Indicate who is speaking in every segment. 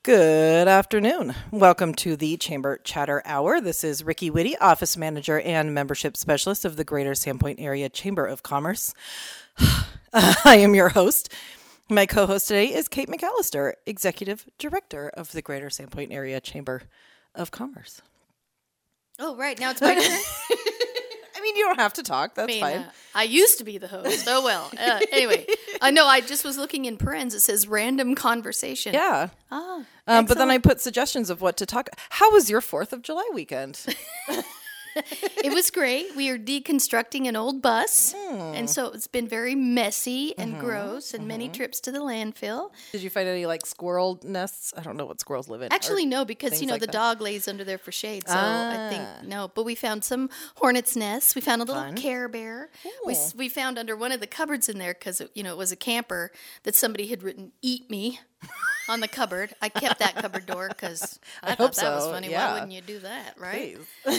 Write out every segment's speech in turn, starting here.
Speaker 1: Good afternoon. Welcome to the Chamber Chatter Hour. This is Ricky Whitty, Office Manager and Membership Specialist of the Greater Sandpoint Area Chamber of Commerce. I am your host. My co-host today is Kate McAllister, Executive Director of the Greater Sandpoint Area Chamber of Commerce.
Speaker 2: Oh, right. Now it's my turn.
Speaker 1: I mean, you don't have to talk. That's fine.
Speaker 2: I used to be the host. Oh, well. Anyway, no, I just was looking in parens. It says random conversation.
Speaker 1: Yeah.
Speaker 2: Oh,
Speaker 1: but then I put suggestions of what to talk. How was your 4th of July weekend?
Speaker 2: It was great. We are deconstructing an old bus, and so it's been very messy and gross, and many trips to the landfill.
Speaker 1: Did you find any like squirrel nests? I don't know what squirrels live in.
Speaker 2: Actually, no, because
Speaker 1: like
Speaker 2: the
Speaker 1: that.
Speaker 2: dog lays under there for shade. So I think no. But we found some hornets' nests. We found a little Care Bear. We found under one of the cupboards in there because it was a camper that somebody had written "Eat Me" on the cupboard. I kept that cupboard door because I thought that was funny.
Speaker 1: Yeah.
Speaker 2: Why wouldn't you do that, right?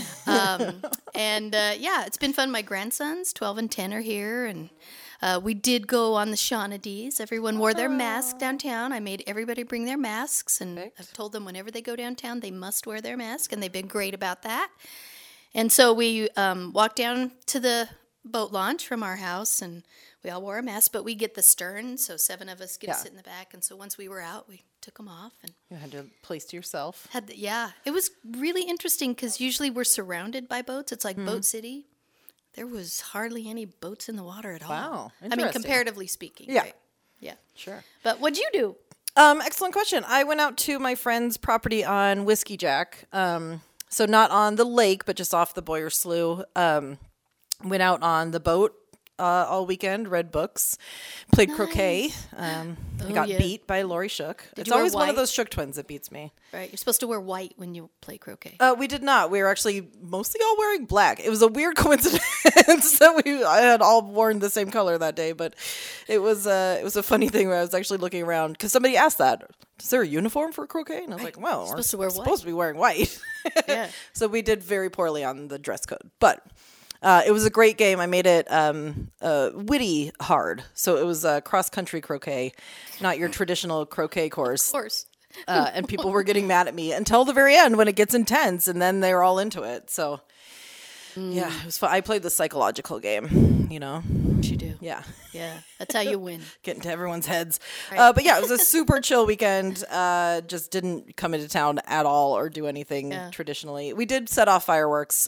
Speaker 2: It's been fun. My grandsons, 12 and 10, are here, and we did go on the Shaunadees. Everyone wore their mask downtown. I made everybody bring their masks, and I've told them whenever they go downtown, they must wear their mask, and they've been great about that. And so we walked down to the boat launch from our house, and we all wore a mask, but we get the stern, so 7 of us get to sit in the back. And so once we were out, we took them off. And
Speaker 1: you had to place to yourself.
Speaker 2: It was really interesting because usually we're surrounded by boats. It's like Boat City. There was hardly any boats in the water at all.
Speaker 1: Wow,
Speaker 2: I mean, comparatively speaking.
Speaker 1: Yeah.
Speaker 2: Right? Yeah.
Speaker 1: Sure.
Speaker 2: But what'd you do?
Speaker 1: Excellent question. I went out to my friend's property on Whiskey Jack. So not on the lake, but just off the Boyer Slough. Went out on the boat all weekend, read books, played croquet. I got beat by Lori Shook. It's always one of those Shook twins that beats me.
Speaker 2: Right. You're supposed to wear white when you play croquet.
Speaker 1: We did not. We were actually mostly all wearing black. It was a weird coincidence that I had all worn the same color that day, but it was a funny thing where I was actually looking around because somebody asked that. Is there a uniform for croquet? And I was like, well, we're supposed to be wearing white.
Speaker 2: Yeah.
Speaker 1: So we did very poorly on the dress code, but it was a great game. I made it witty hard. So it was cross-country croquet, not your traditional croquet course.
Speaker 2: Of course.
Speaker 1: And people were getting mad at me until the very end when it gets intense, and then they're all into it. So, yeah, it was fun. I played the psychological game,
Speaker 2: What you do.
Speaker 1: Yeah.
Speaker 2: Yeah. That's how you win.
Speaker 1: Get into everyone's heads.
Speaker 2: Right.
Speaker 1: But yeah, it was a super chill weekend. Just didn't come into town at all or do anything traditionally. We did set off fireworks.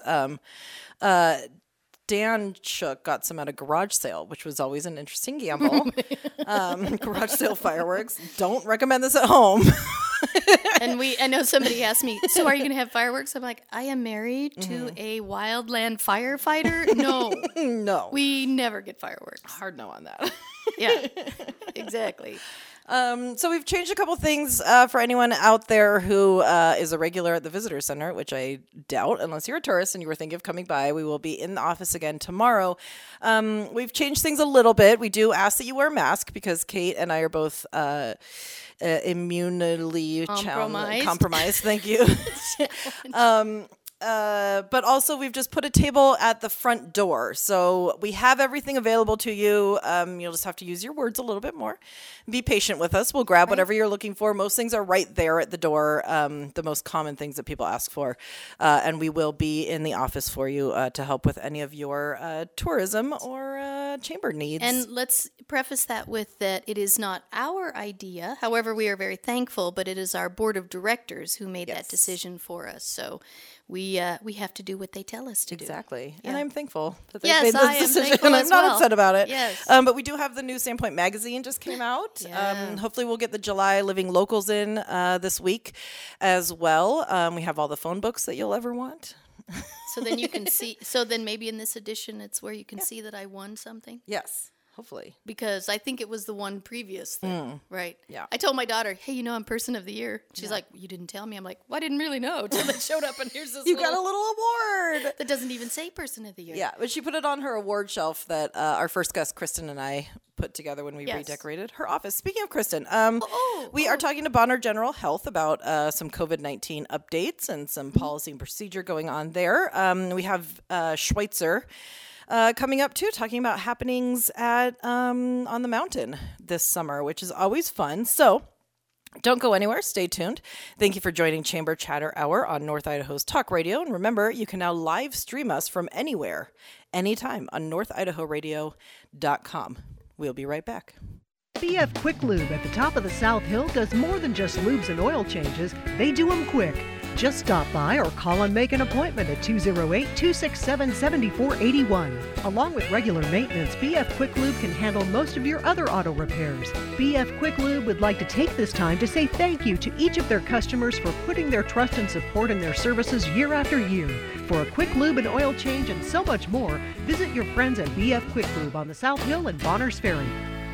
Speaker 1: Dan Shook got some at a garage sale, which was always an interesting gamble. Garage sale fireworks. Don't recommend this at home.
Speaker 2: And I know somebody asked me, so are you going to have fireworks? I'm like, I am married to a wildland firefighter. No.
Speaker 1: No.
Speaker 2: We never get fireworks.
Speaker 1: Hard no on that.
Speaker 2: Yeah, exactly.
Speaker 1: So we've changed a couple things for anyone out there who is a regular at the visitor center, which I doubt, unless you're a tourist and you were thinking of coming by. We will be in the office again tomorrow. We've changed things a little bit. We do ask that you wear a mask because Kate and I are both immunely compromised. Thank you. But also we've just put a table at the front door. So we have everything available to you. You'll just have to use your words a little bit more. Be patient with us. We'll grab whatever you're looking for. Most things are right there at the door. The most common things that people ask for. And we will be in the office for you to help with any of your tourism or chamber needs.
Speaker 2: And let's preface that with that it is not our idea. However, we are very thankful, but it is our board of directors who made that decision for us. So we have to do what they tell us to do.
Speaker 1: Exactly.
Speaker 2: Yeah.
Speaker 1: And I'm thankful that they
Speaker 2: Yes,
Speaker 1: made
Speaker 2: I am
Speaker 1: this decision.
Speaker 2: thankful
Speaker 1: I'm
Speaker 2: as
Speaker 1: not
Speaker 2: well.
Speaker 1: upset about it.
Speaker 2: Yes.
Speaker 1: But we do have the new Sandpoint magazine just came out.
Speaker 2: Yeah.
Speaker 1: Hopefully we'll get the July Living Locals in this week as well. We have all the phone books that you'll ever want.
Speaker 2: So then you can see. So then maybe in this edition, it's where you can see that I won something.
Speaker 1: Yes. Hopefully.
Speaker 2: Because I think it was the one previous thing, right?
Speaker 1: Yeah.
Speaker 2: I told my daughter, hey, I'm Person of the Year. She's like, you didn't tell me. I'm like, well, I didn't really know until it showed up and here's this
Speaker 1: You got a little award.
Speaker 2: that doesn't even say Person of the Year.
Speaker 1: Yeah, but she put it on her award shelf that our first guest, Kristen, and I put together when we redecorated her office. Speaking of Kristen, we are talking to Bonner General Health about some COVID-19 updates and some policy and procedure going on there. We have Schweitzer coming up too, talking about happenings at on the mountain this summer, which is always fun. So Don't go anywhere. Stay tuned. Thank you for joining Chamber Chatter Hour on North Idaho's Talk Radio. And remember, you can now live stream us from anywhere, anytime on northidahoradio.com. We'll be right back.
Speaker 3: BF Quick Lube at the top of the South Hill does more than just lubes and oil changes. They do them quick. Just stop by or call and make an appointment at 208-267-7481. Along with regular maintenance, BF Quick Lube can handle most of your other auto repairs. BF Quick Lube would like to take this time to say thank you to each of their customers for putting their trust and support in their services year after year. For a quick lube and oil change and so much more, visit your friends at BF Quick Lube on the South Hill and Bonners Ferry.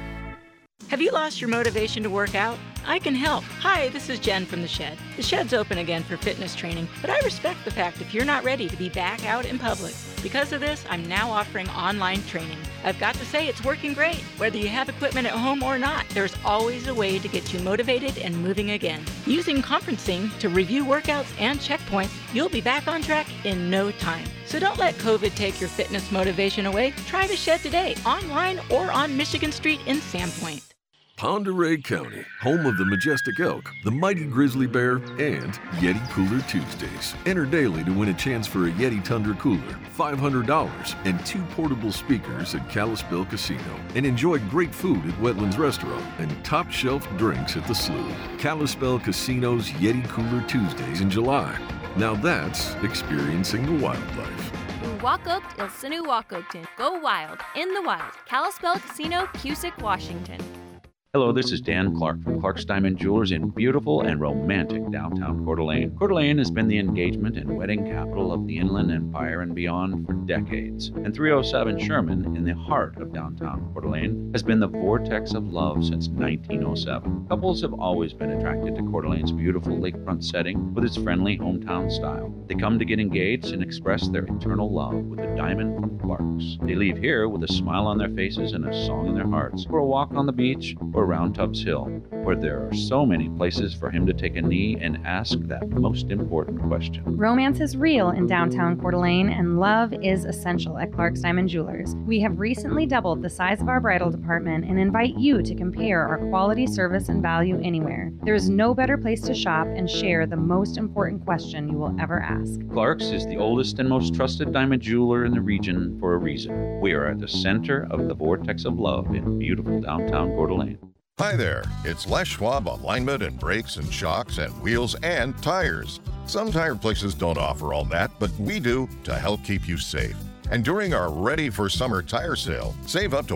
Speaker 4: Have you lost your motivation to work out? I can help. Hi, this is Jen from The Shed. The Shed's open again for fitness training, but I respect the fact if you're not ready to be back out in public. Because of this, I'm now offering online training. I've got to say, it's working great. Whether you have equipment at home or not, there's always a way to get you motivated and moving again. Using conferencing to review workouts and checkpoints, you'll be back on track in no time. So don't let COVID take your fitness motivation away. Try The Shed today, online or on Michigan Street in Sandpoint.
Speaker 5: Pend Oreille County, home of the Majestic Elk, the Mighty Grizzly Bear, and Yeti Cooler Tuesdays. Enter daily to win a chance for a Yeti Tundra Cooler, $500, and 2 portable speakers at Kalispell Casino. And enjoy great food at Wetlands Restaurant and top-shelf drinks at the Slough. Kalispell Casino's Yeti Cooler Tuesdays in July. Now that's experiencing the wildlife.
Speaker 6: Wakokt Ilsinu Wakokton. Go wild, in the wild. Kalispell Casino, Cusick, Washington.
Speaker 7: Hello, this is Dan Clark from Clark's Diamond Jewelers in beautiful and romantic downtown Coeur d'Alene. Coeur d'Alene has been the engagement and wedding capital of the Inland Empire and beyond for decades. And 307 Sherman, in the heart of downtown Coeur d'Alene, has been the vortex of love since 1907. Couples have always been attracted to Coeur d'Alene's beautiful lakefront setting with its friendly hometown style. They come to get engaged and express their eternal love with a diamond from Clark's. They leave here with a smile on their faces and a song in their hearts, for a walk on the beach or around Tubbs Hill, where there are so many places for him to take a knee and ask that most important question.
Speaker 8: Romance is real in downtown Coeur d'Alene, and love is essential at Clark's Diamond Jewelers. We have recently doubled the size of our bridal department and invite you to compare our quality, service, and value anywhere. There is no better place to shop and share the most important question you will ever ask.
Speaker 7: Clark's is the oldest and most trusted diamond jeweler in the region for a reason. We are at the center of the vortex of love in beautiful downtown Coeur d'Alene.
Speaker 9: Hi there, it's Les Schwab Alignment and Brakes and Shocks and Wheels and Tires. Some tire places don't offer all that, but we do to help keep you safe. And during our Ready for Summer tire sale, save up to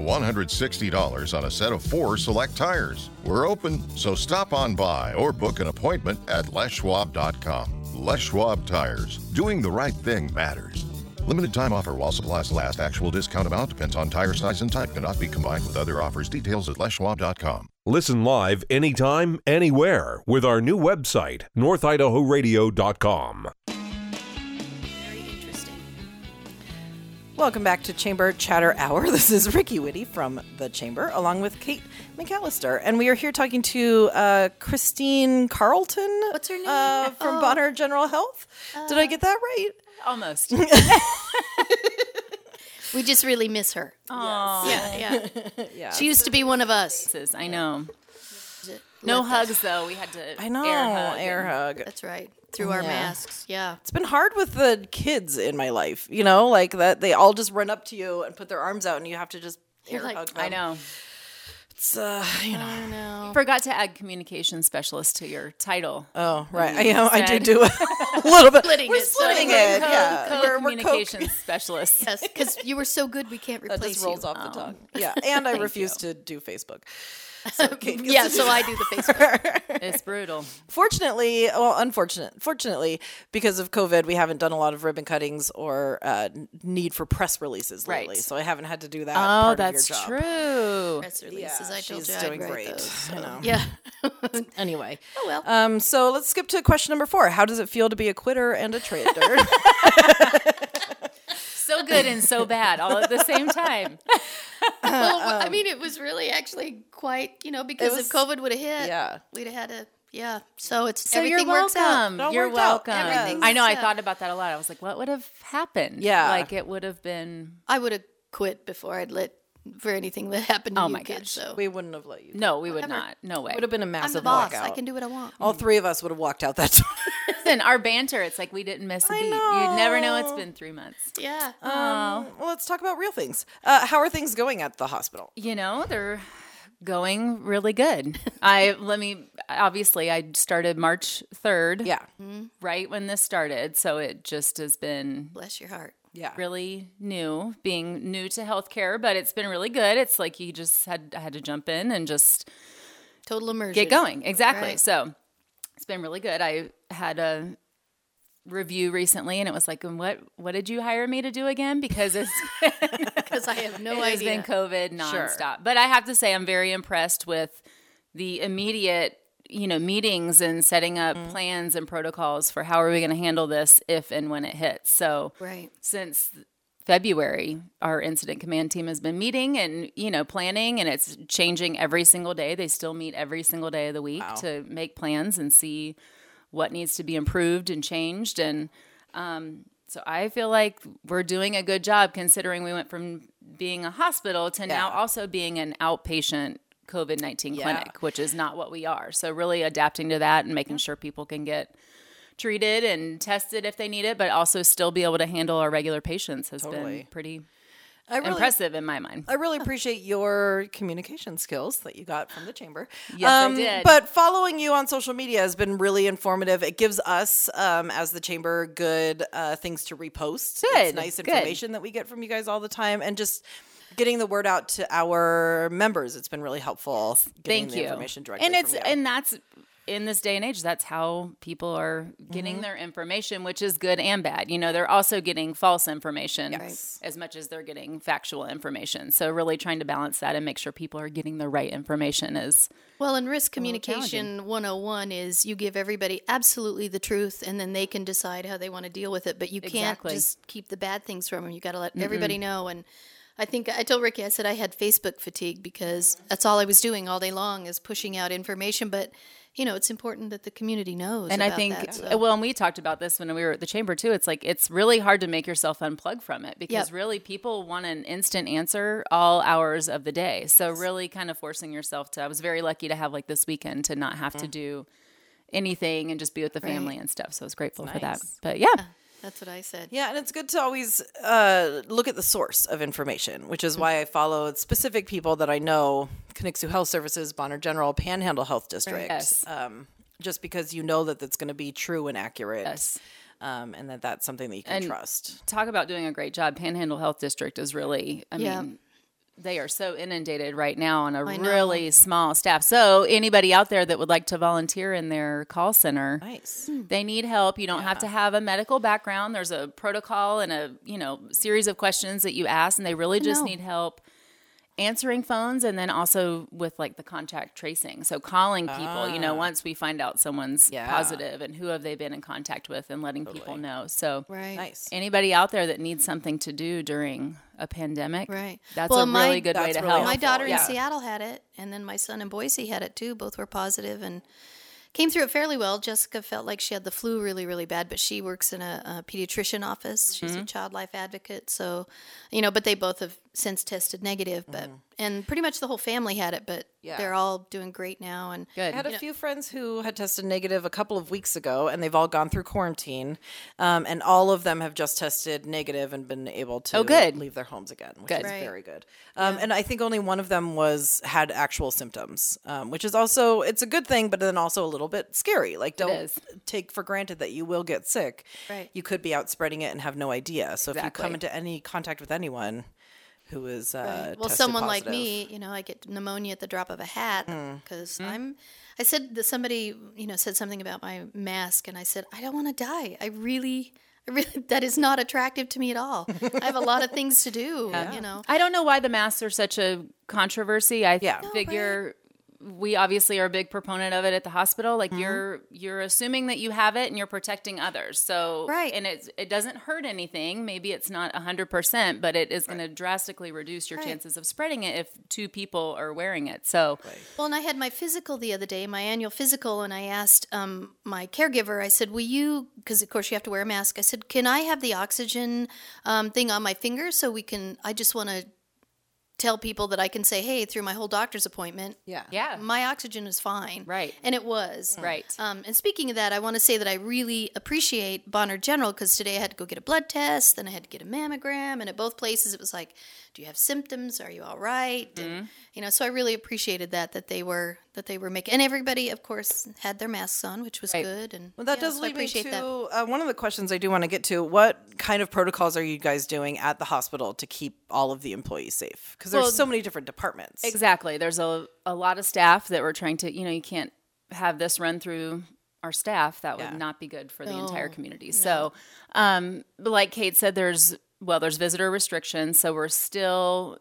Speaker 9: $160 on a set of 4 select tires. We're open, so stop on by or book an appointment at leschwab.com. Les Schwab Tires. Doing the right thing matters. Limited time offer while supplies last. Actual discount amount depends on tire size and type. Cannot be combined with other offers. Details at leschwab.com.
Speaker 10: Listen live anytime, anywhere with our new website, northidahoradio.com.
Speaker 2: Very interesting.
Speaker 1: Welcome back to Chamber Chatter Hour. This is Ricky Whitty from the Chamber, along with Kate McAllister. And we are here talking to Christine Carlton.
Speaker 2: What's her name?
Speaker 1: From Bonner General Health. Did I get that right?
Speaker 6: Almost.
Speaker 2: We just really miss her.
Speaker 6: Aww.
Speaker 2: Yeah.
Speaker 1: Yeah.
Speaker 2: She used to be one of us.
Speaker 6: I know. No hugs, though. We had to
Speaker 1: air hug.
Speaker 2: That's right. Through our masks. Yeah.
Speaker 1: It's been hard with the kids in my life, you know, like that they all just run up to you and put their arms out and you have to just air hug them.
Speaker 6: I know.
Speaker 1: It's, you know.
Speaker 2: I know.
Speaker 6: Forgot to add communication specialist to your title.
Speaker 1: Oh, right. I do a little bit.
Speaker 2: We're
Speaker 1: splitting it. Yeah. We're
Speaker 6: Communications specialist.
Speaker 2: Yes, because you were so good, we can't replace
Speaker 1: that just rolls
Speaker 2: you.
Speaker 1: off the tongue. Yeah, and I refuse to do Facebook.
Speaker 2: So Kate so I do the Facebook.
Speaker 6: It's brutal.
Speaker 1: Unfortunately, because of COVID, we haven't done a lot of ribbon cuttings or need for press releases lately.
Speaker 6: Right.
Speaker 1: So I haven't had to do that.
Speaker 6: Oh,
Speaker 1: part
Speaker 6: that's
Speaker 1: of your job.
Speaker 6: true.
Speaker 2: Press releases.
Speaker 1: Yeah,
Speaker 2: I told
Speaker 1: she's
Speaker 2: you I'd
Speaker 1: doing
Speaker 2: write
Speaker 1: great.
Speaker 2: those, so.
Speaker 1: You know.
Speaker 2: Yeah.
Speaker 1: Anyway.
Speaker 2: Oh, well.
Speaker 1: So let's skip to question number 4. How does it feel to be a quitter and a trader?
Speaker 6: So good and so bad all at the same time.
Speaker 2: Well, I mean, it was really actually quite, because if COVID would have hit, we'd have had to, So everything
Speaker 6: you're
Speaker 2: works out.
Speaker 6: welcome. You're
Speaker 1: worked out.
Speaker 6: welcome.
Speaker 2: Everything
Speaker 6: I know. I
Speaker 2: works out.
Speaker 6: thought about that a lot. I was like, what would have happened?
Speaker 1: Yeah.
Speaker 6: Like it would have been.
Speaker 2: I would have quit before I'd let for anything that happened to
Speaker 8: Oh
Speaker 2: you
Speaker 8: my
Speaker 2: kids.
Speaker 8: gosh.
Speaker 2: So
Speaker 1: We wouldn't have let you.
Speaker 8: No, we would not. No way.
Speaker 1: It would have been a
Speaker 2: I'm the
Speaker 1: massive
Speaker 2: boss.
Speaker 1: walkout.
Speaker 2: I can do what I want.
Speaker 1: All three of us would have walked out that door.
Speaker 8: Listen, our banter, it's like we didn't miss a beat. You'd never know it's been 3 months.
Speaker 2: Yeah.
Speaker 1: Well, let's talk about real things. How are things going at the hospital?
Speaker 8: You know, they're going really good. I started March 3rd.
Speaker 1: Yeah.
Speaker 8: Right when this started. So it just has been
Speaker 2: Bless your heart.
Speaker 1: Yeah.
Speaker 8: really new, being new to healthcare, but it's been really good. It's like you just had to jump in and just
Speaker 2: Total immersion.
Speaker 8: get going. Exactly.
Speaker 2: Right.
Speaker 8: So it's been really good. I had a review recently and it was like, what did you hire me to do again? Because it's
Speaker 2: Because I have no
Speaker 8: it's
Speaker 2: idea.
Speaker 8: been COVID nonstop. But I have to say I'm very impressed with the immediate, meetings and setting up plans and protocols for how are we going to handle this if and when it hits. So
Speaker 2: Right.
Speaker 8: since February, our incident command team has been meeting and, planning, and it's changing every single day. They still meet every single day of the week to make plans and see what needs to be improved and changed. And so I feel like we're doing a good job considering we went from being a hospital to now also being an outpatient COVID-19 clinic, which is not what we are. So really adapting to that and making sure people can get treated and tested if they need it, but also still be able to handle our regular patients has been pretty impressive in my mind.
Speaker 1: I really appreciate your communication skills that you got from the chamber.
Speaker 8: Yes, I did.
Speaker 1: But following you on social media has been really informative. It gives us, as the chamber, good things to repost.
Speaker 8: Good,
Speaker 1: It's nice information that we get from you guys all the time, and just getting the word out to our members. It's been really helpful. Getting
Speaker 8: Thank
Speaker 1: the
Speaker 8: you.
Speaker 1: information directly
Speaker 8: And
Speaker 1: from you.
Speaker 8: and that's in this day and age, that's how people are getting their information, which is good and bad. They're also getting false information as much as they're getting factual information. So really trying to balance that and make sure people are getting the right information is
Speaker 2: Well, and risk communication 101 is you give everybody absolutely the truth, and then they can decide how they want to deal with it. But you can't just keep the bad things from them. You got to let everybody know. And I think I told Ricky, I said I had Facebook fatigue because that's all I was doing all day long is pushing out information. But it's important that the community knows.
Speaker 8: And
Speaker 2: about
Speaker 8: I think,
Speaker 2: that, so.
Speaker 8: well, and we talked about this when we were at the chamber too. It's like, it's really hard to make yourself unplug from it because really people want an instant answer all hours of the day. So really kind of forcing yourself to, I was very lucky to have like this weekend to not have to do anything and just be with the family and stuff. So I was grateful for that. But yeah.
Speaker 2: That's what I said.
Speaker 1: Yeah, and it's good to always look at the source of information, which is why I followed specific people that I know, Conixu Health Services, Bonner General, Panhandle Health District, just because you know that that's going to be true and accurate, and that's something that you can trust.
Speaker 8: Talk about doing a great job. Panhandle Health District is really, I mean, they are so inundated right now on a really small staff. So anybody out there that would like to volunteer in their call center, they need help. You don't have to have a medical background. There's a protocol and a series of questions that you ask, and they really just need help answering phones and then also with like the contact tracing. So calling people, once we find out someone's positive and who have they been in contact with and letting people know. So anybody out there that needs something to do during a pandemic, that's a really good way to help.
Speaker 2: My daughter in Seattle had it, and then my son in Boise had it too. Both were positive and came through it fairly well. Jessica felt like she had the flu really, really bad, but she works in a pediatrician office. She's a child life advocate. So, but they both have since tested negative, but and pretty much the whole family had it, but they're all doing great now. And
Speaker 1: I had a few friends who had tested negative a couple of weeks ago, and they've all gone through quarantine, and all of them have just tested negative and been able to leave their homes again, which is very good. And I think only one of them had actual symptoms, which is also, it's a good thing, but then also a little bit scary. Like, don't take for granted that you will get sick.
Speaker 2: Right.
Speaker 1: You could be out spreading it and have no idea. So if you come into any contact with anyone who is
Speaker 2: well, someone positive, like me, I get pneumonia at the drop of a hat because I said that somebody, said something about my mask, and I said, I don't want to die. I really, that is not attractive to me at all. I have a lot of things to do,
Speaker 8: I don't know why the masks are such a controversy. I figure we obviously are a big proponent of it at the hospital. Like you're assuming that you have it and you're protecting others. So, and it doesn't hurt anything. Maybe it's not 100%, but it is going to drastically reduce your chances of spreading it if two people are wearing it. So,
Speaker 2: well, and I had my physical the other day, my annual physical, and I asked my caregiver, I said, will you, because of course you have to wear a mask. I said, can I have the oxygen thing on my finger so I just want to tell people that I can say, hey, through my whole doctor's appointment,
Speaker 11: Yeah.
Speaker 2: my oxygen is fine.
Speaker 11: Right.
Speaker 2: And it was.
Speaker 11: Right.
Speaker 2: And speaking of that, I want to say that I really appreciate Bonner General, because today I had to go get a blood test, then I had to get a mammogram, and at both places it was like, do you have symptoms? Are you all right? And, so I really appreciated that they were making, and everybody, of course, had their masks on, which was good. And
Speaker 1: Well, that
Speaker 2: yeah,
Speaker 1: does
Speaker 2: so I
Speaker 1: lead me
Speaker 2: appreciate
Speaker 1: to one of the questions I do want to get to. What kind of protocols are you guys doing at the hospital to keep all of the employees safe? Because there's so many different departments.
Speaker 11: Exactly. There's a lot of staff that we're trying to, you can't have this run through our staff. That would not be good for the entire community. So, like Kate said, there's visitor restrictions. So we're still,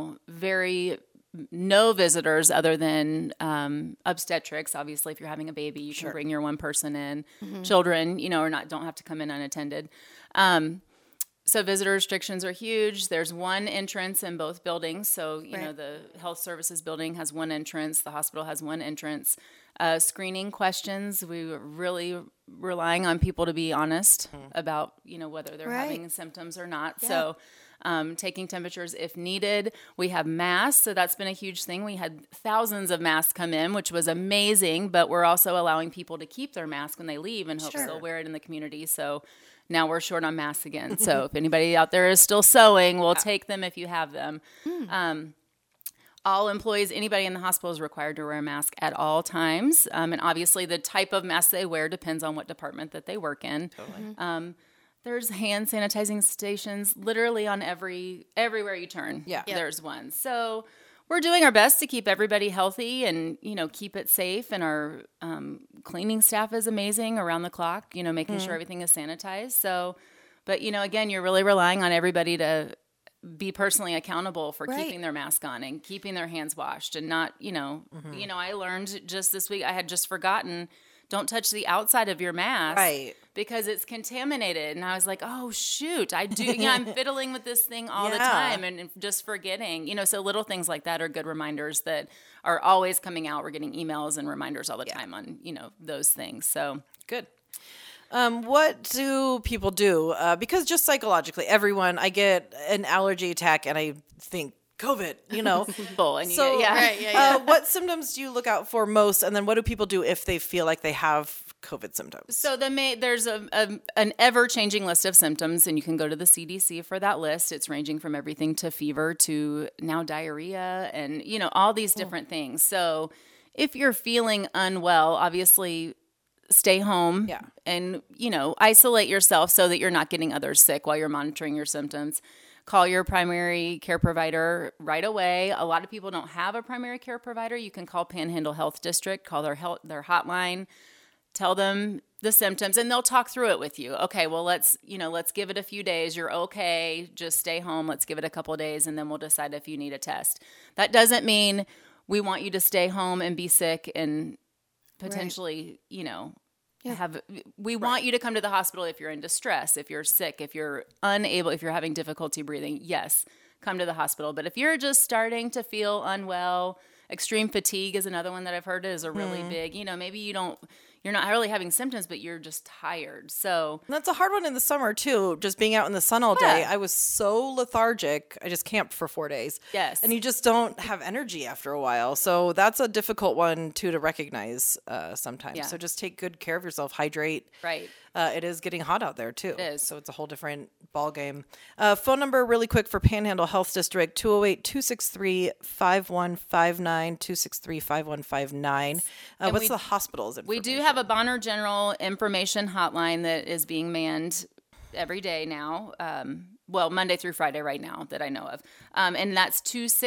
Speaker 11: no visitors other than obstetrics. Obviously, if you're having a baby, you can bring your one person in. Children, don't have to come in unattended. So visitor restrictions are huge. There's one entrance in both buildings. So, the health services building has one entrance. The hospital has one entrance. Screening questions, we were really relying on people to be honest about, whether they're having symptoms or not. Yeah. So taking temperatures if needed. We have masks, so that's been a huge thing. We had thousands of masks come in, which was amazing, but we're also allowing people to keep their mask when they leave and hope they'll wear it in the community. So now we're short on masks again. So if anybody out there is still sewing, we'll take them if you have them. All employees, anybody in the hospital is required to wear a mask at all times. And obviously the type of mask they wear depends on what department that they work in. Totally. There's hand sanitizing stations literally on everywhere you turn. Yeah. There's one. So we're doing our best to keep everybody healthy and, keep it safe. And our cleaning staff is amazing around the clock, making sure everything is sanitized. So, but, again, you're really relying on everybody to be personally accountable for keeping their mask on and keeping their hands washed and not, I learned just this week, I had just forgotten, don't touch the outside of your mask because it's contaminated. And I was like, oh shoot, I do. I'm fiddling with this thing all the time and just forgetting, so little things like that are good reminders that are always coming out. We're getting emails and reminders all the time on, those things. So good.
Speaker 1: What do people do? Because just psychologically, I get an allergy attack and I think COVID, what symptoms do you look out for most? And then what do people do if they feel like they have COVID symptoms?
Speaker 11: So there's an ever-changing list of symptoms, and you can go to the CDC for that list. It's ranging from everything to fever to now diarrhea and, all these different things. So if you're feeling unwell, obviously stay home and, isolate yourself so that you're not getting others sick while you're monitoring your symptoms. Call your primary care provider right away. A lot of people don't have a primary care provider. You can call Panhandle Health District, call their hotline, tell them the symptoms, and they'll talk through it with you. Okay, well, let's give it a few days. You're okay. Just stay home. Let's give it a couple of days, and then we'll decide if you need a test. That doesn't mean we want you to stay home and be sick and potentially, we want you to come to the hospital if you're in distress, if you're sick, if you're unable, if you're having difficulty breathing. Yes, come to the hospital. But if you're just starting to feel unwell, extreme fatigue is another one that I've heard is a really big, maybe you're not really having symptoms, but you're just tired. So
Speaker 1: that's a hard one in the summer too. Just being out in the sun all day. I was so lethargic. I just camped for 4 days. Yes. And you just don't have energy after a while. So that's a difficult one too to recognize sometimes. Yeah. So just take good care of yourself. Hydrate. Right. It is getting hot out there too. It is. So it's a whole different ball game. Phone number really quick for Panhandle Health District, 208-263-5159, 263-5159. What's the hospital's information?
Speaker 11: We do have a Bonner General information hotline that is being manned every day now. Monday through Friday right now that I know of. And that's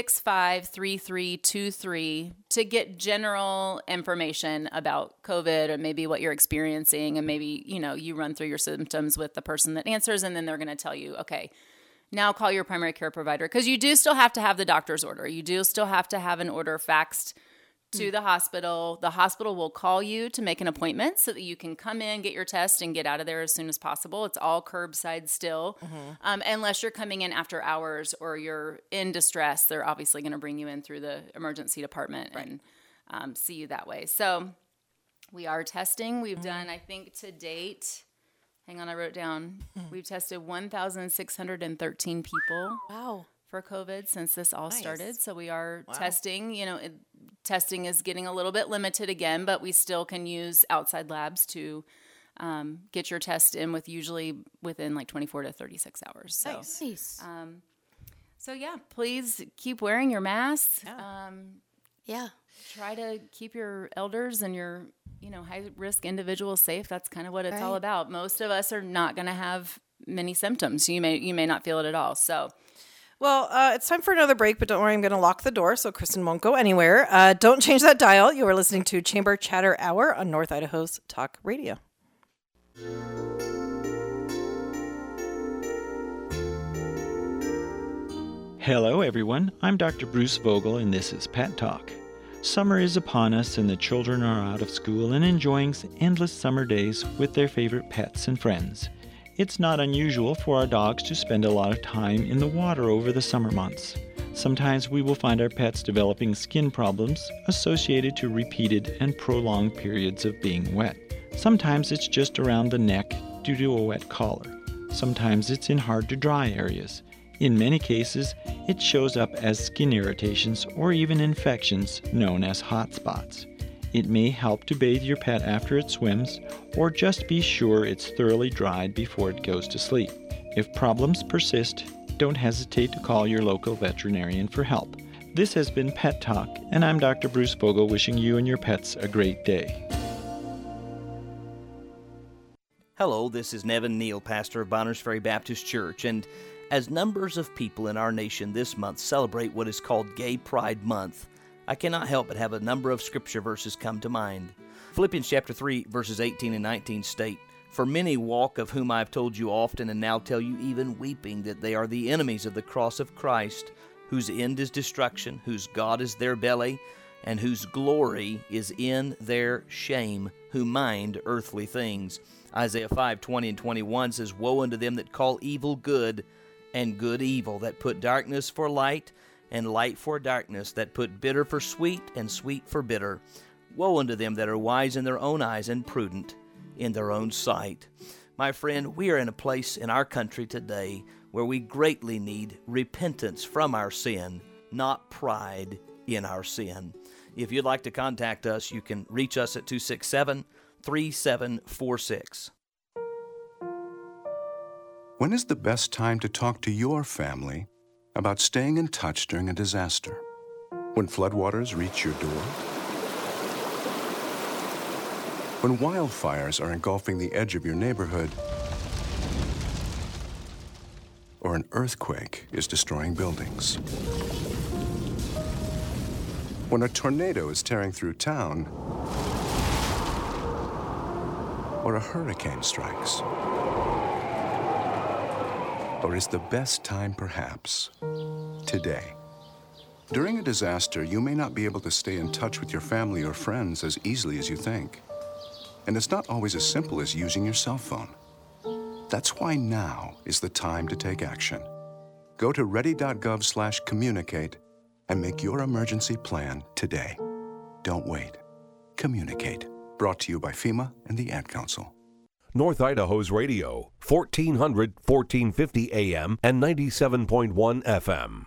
Speaker 11: 265-3323 to get general information about COVID or maybe what you're experiencing. And maybe, you run through your symptoms with the person that answers, and then they're going to tell you, okay, now call your primary care provider. Because you do still have to have the doctor's order. You do still have to have an order faxed to the hospital. The hospital will call you to make an appointment so that you can come in, get your test, and get out of there as soon as possible. It's all curbside still. Unless you're coming in after hours or you're in distress, they're obviously going to bring you in through the emergency department and see you that way. So we are testing. We've done, I think to date, hang on, I wrote down, we've tested 1,613 people. Wow. for COVID since this all started. So we are testing. Testing is getting a little bit limited again, but we still can use outside labs to get your test in usually within like 24 to 36 hours. So,
Speaker 2: Nice.
Speaker 11: So yeah, please keep wearing your masks.
Speaker 2: Yeah.
Speaker 11: Try to keep your elders and your, high-risk individuals safe. That's kind of what it's all about. Most of us are not going to have many symptoms. You may not feel it at all. So,
Speaker 1: well, it's time for another break, but don't worry, I'm going to lock the door so Kristen won't go anywhere. Don't change that dial. You are listening to Chamber Chatter Hour on North Idaho's Talk Radio.
Speaker 12: Hello, everyone. I'm Dr. Bruce Vogel, and this is Pet Talk. Summer is upon us, and the children are out of school and enjoying endless summer days with their favorite pets and friends. It's not unusual for our dogs to spend a lot of time in the water over the summer months. Sometimes we will find our pets developing skin problems associated to repeated and prolonged periods of being wet. Sometimes it's just around the neck due to a wet collar. Sometimes it's in hard-to-dry areas. In many cases, it shows up as skin irritations or even infections known as hot spots. It may help to bathe your pet after it swims, or just be sure it's thoroughly dried before it goes to sleep. If problems persist, don't hesitate to call your local veterinarian for help. This has been Pet Talk, and I'm Dr. Bruce Vogel wishing you and your pets a great day.
Speaker 13: Hello, this is Nevin Neal, pastor of Bonners Ferry Baptist Church, and as numbers of people in our nation this month celebrate what is called Gay Pride Month, I cannot help but have a number of scripture verses come to mind. Philippians chapter 3, verses 18 and 19 state, "For many walk, of whom I have told you often, and now tell you even weeping, that they are the enemies of the cross of Christ, whose end is destruction, whose God is their belly, and whose glory is in their shame, who mind earthly things." Isaiah 5:20 and 21 says, "Woe unto them that call evil good, and good evil, that put darkness for light, and light for darkness, that put bitter for sweet, and sweet for bitter. Woe unto them that are wise in their own eyes, and prudent in their own sight." My friend, we are in a place in our country today where we greatly need repentance from our sin, not pride in our sin. If you'd like to contact us, you can reach us at 267-3746.
Speaker 14: When is the best time to talk to your family about staying in touch during a disaster? When floodwaters reach your door? When wildfires are engulfing the edge of your neighborhood? Or an earthquake is destroying buildings? When a tornado is tearing through town? Or a hurricane strikes? Or is the best time perhaps today? During a disaster, you may not be able to stay in touch with your family or friends as easily as you think. And it's not always as simple as using your cell phone. That's why now is the time to take action. Go to ready.gov/communicate and make your emergency plan today. Don't wait. Communicate. Brought to you by FEMA and the Ad Council.
Speaker 10: North Idaho's radio, 1400, 1450 AM and 97.1 FM.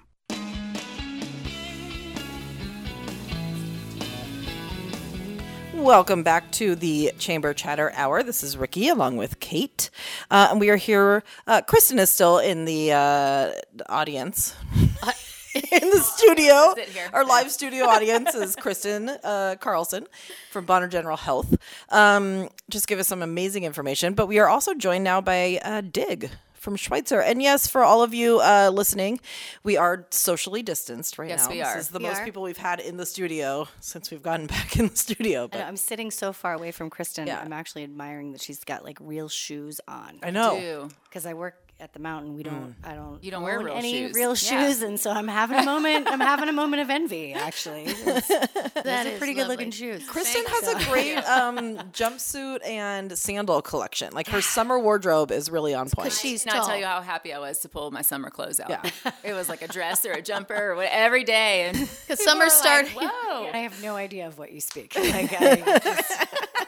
Speaker 1: Welcome back to the Chamber Chatter Hour. This is Ricky along with Kate. And we are here. Kristen is still in the audience. In the studio. Our live studio audience is Kristen Carlson from Bonner General Health. Just give us some amazing information. But we are also joined now by Dig from Schweitzer. And yes, for all of you listening, we are socially distanced right now.
Speaker 11: Yes, we are.
Speaker 1: This is the most people we've had in the studio since we've gotten back in the studio.
Speaker 15: But I'm sitting so far away from Kristen. Yeah. I'm actually admiring that she's got like real shoes on.
Speaker 1: I know.
Speaker 15: Because I work at the mountain. You don't
Speaker 11: wear
Speaker 15: own
Speaker 11: real
Speaker 15: any
Speaker 11: shoes.
Speaker 15: real shoes, and so I'm having a moment. I'm having a moment of envy. Actually, that is pretty good looking shoes.
Speaker 1: Kristen has a great jumpsuit and sandal collection. Like her summer wardrobe is really on point.
Speaker 11: She's tall. I'll tell you how happy I was to pull my summer clothes out. Yeah. It was like a dress or a jumper or every day, and
Speaker 2: because summer started.
Speaker 15: Whoa! I have no idea of what you speak. Like,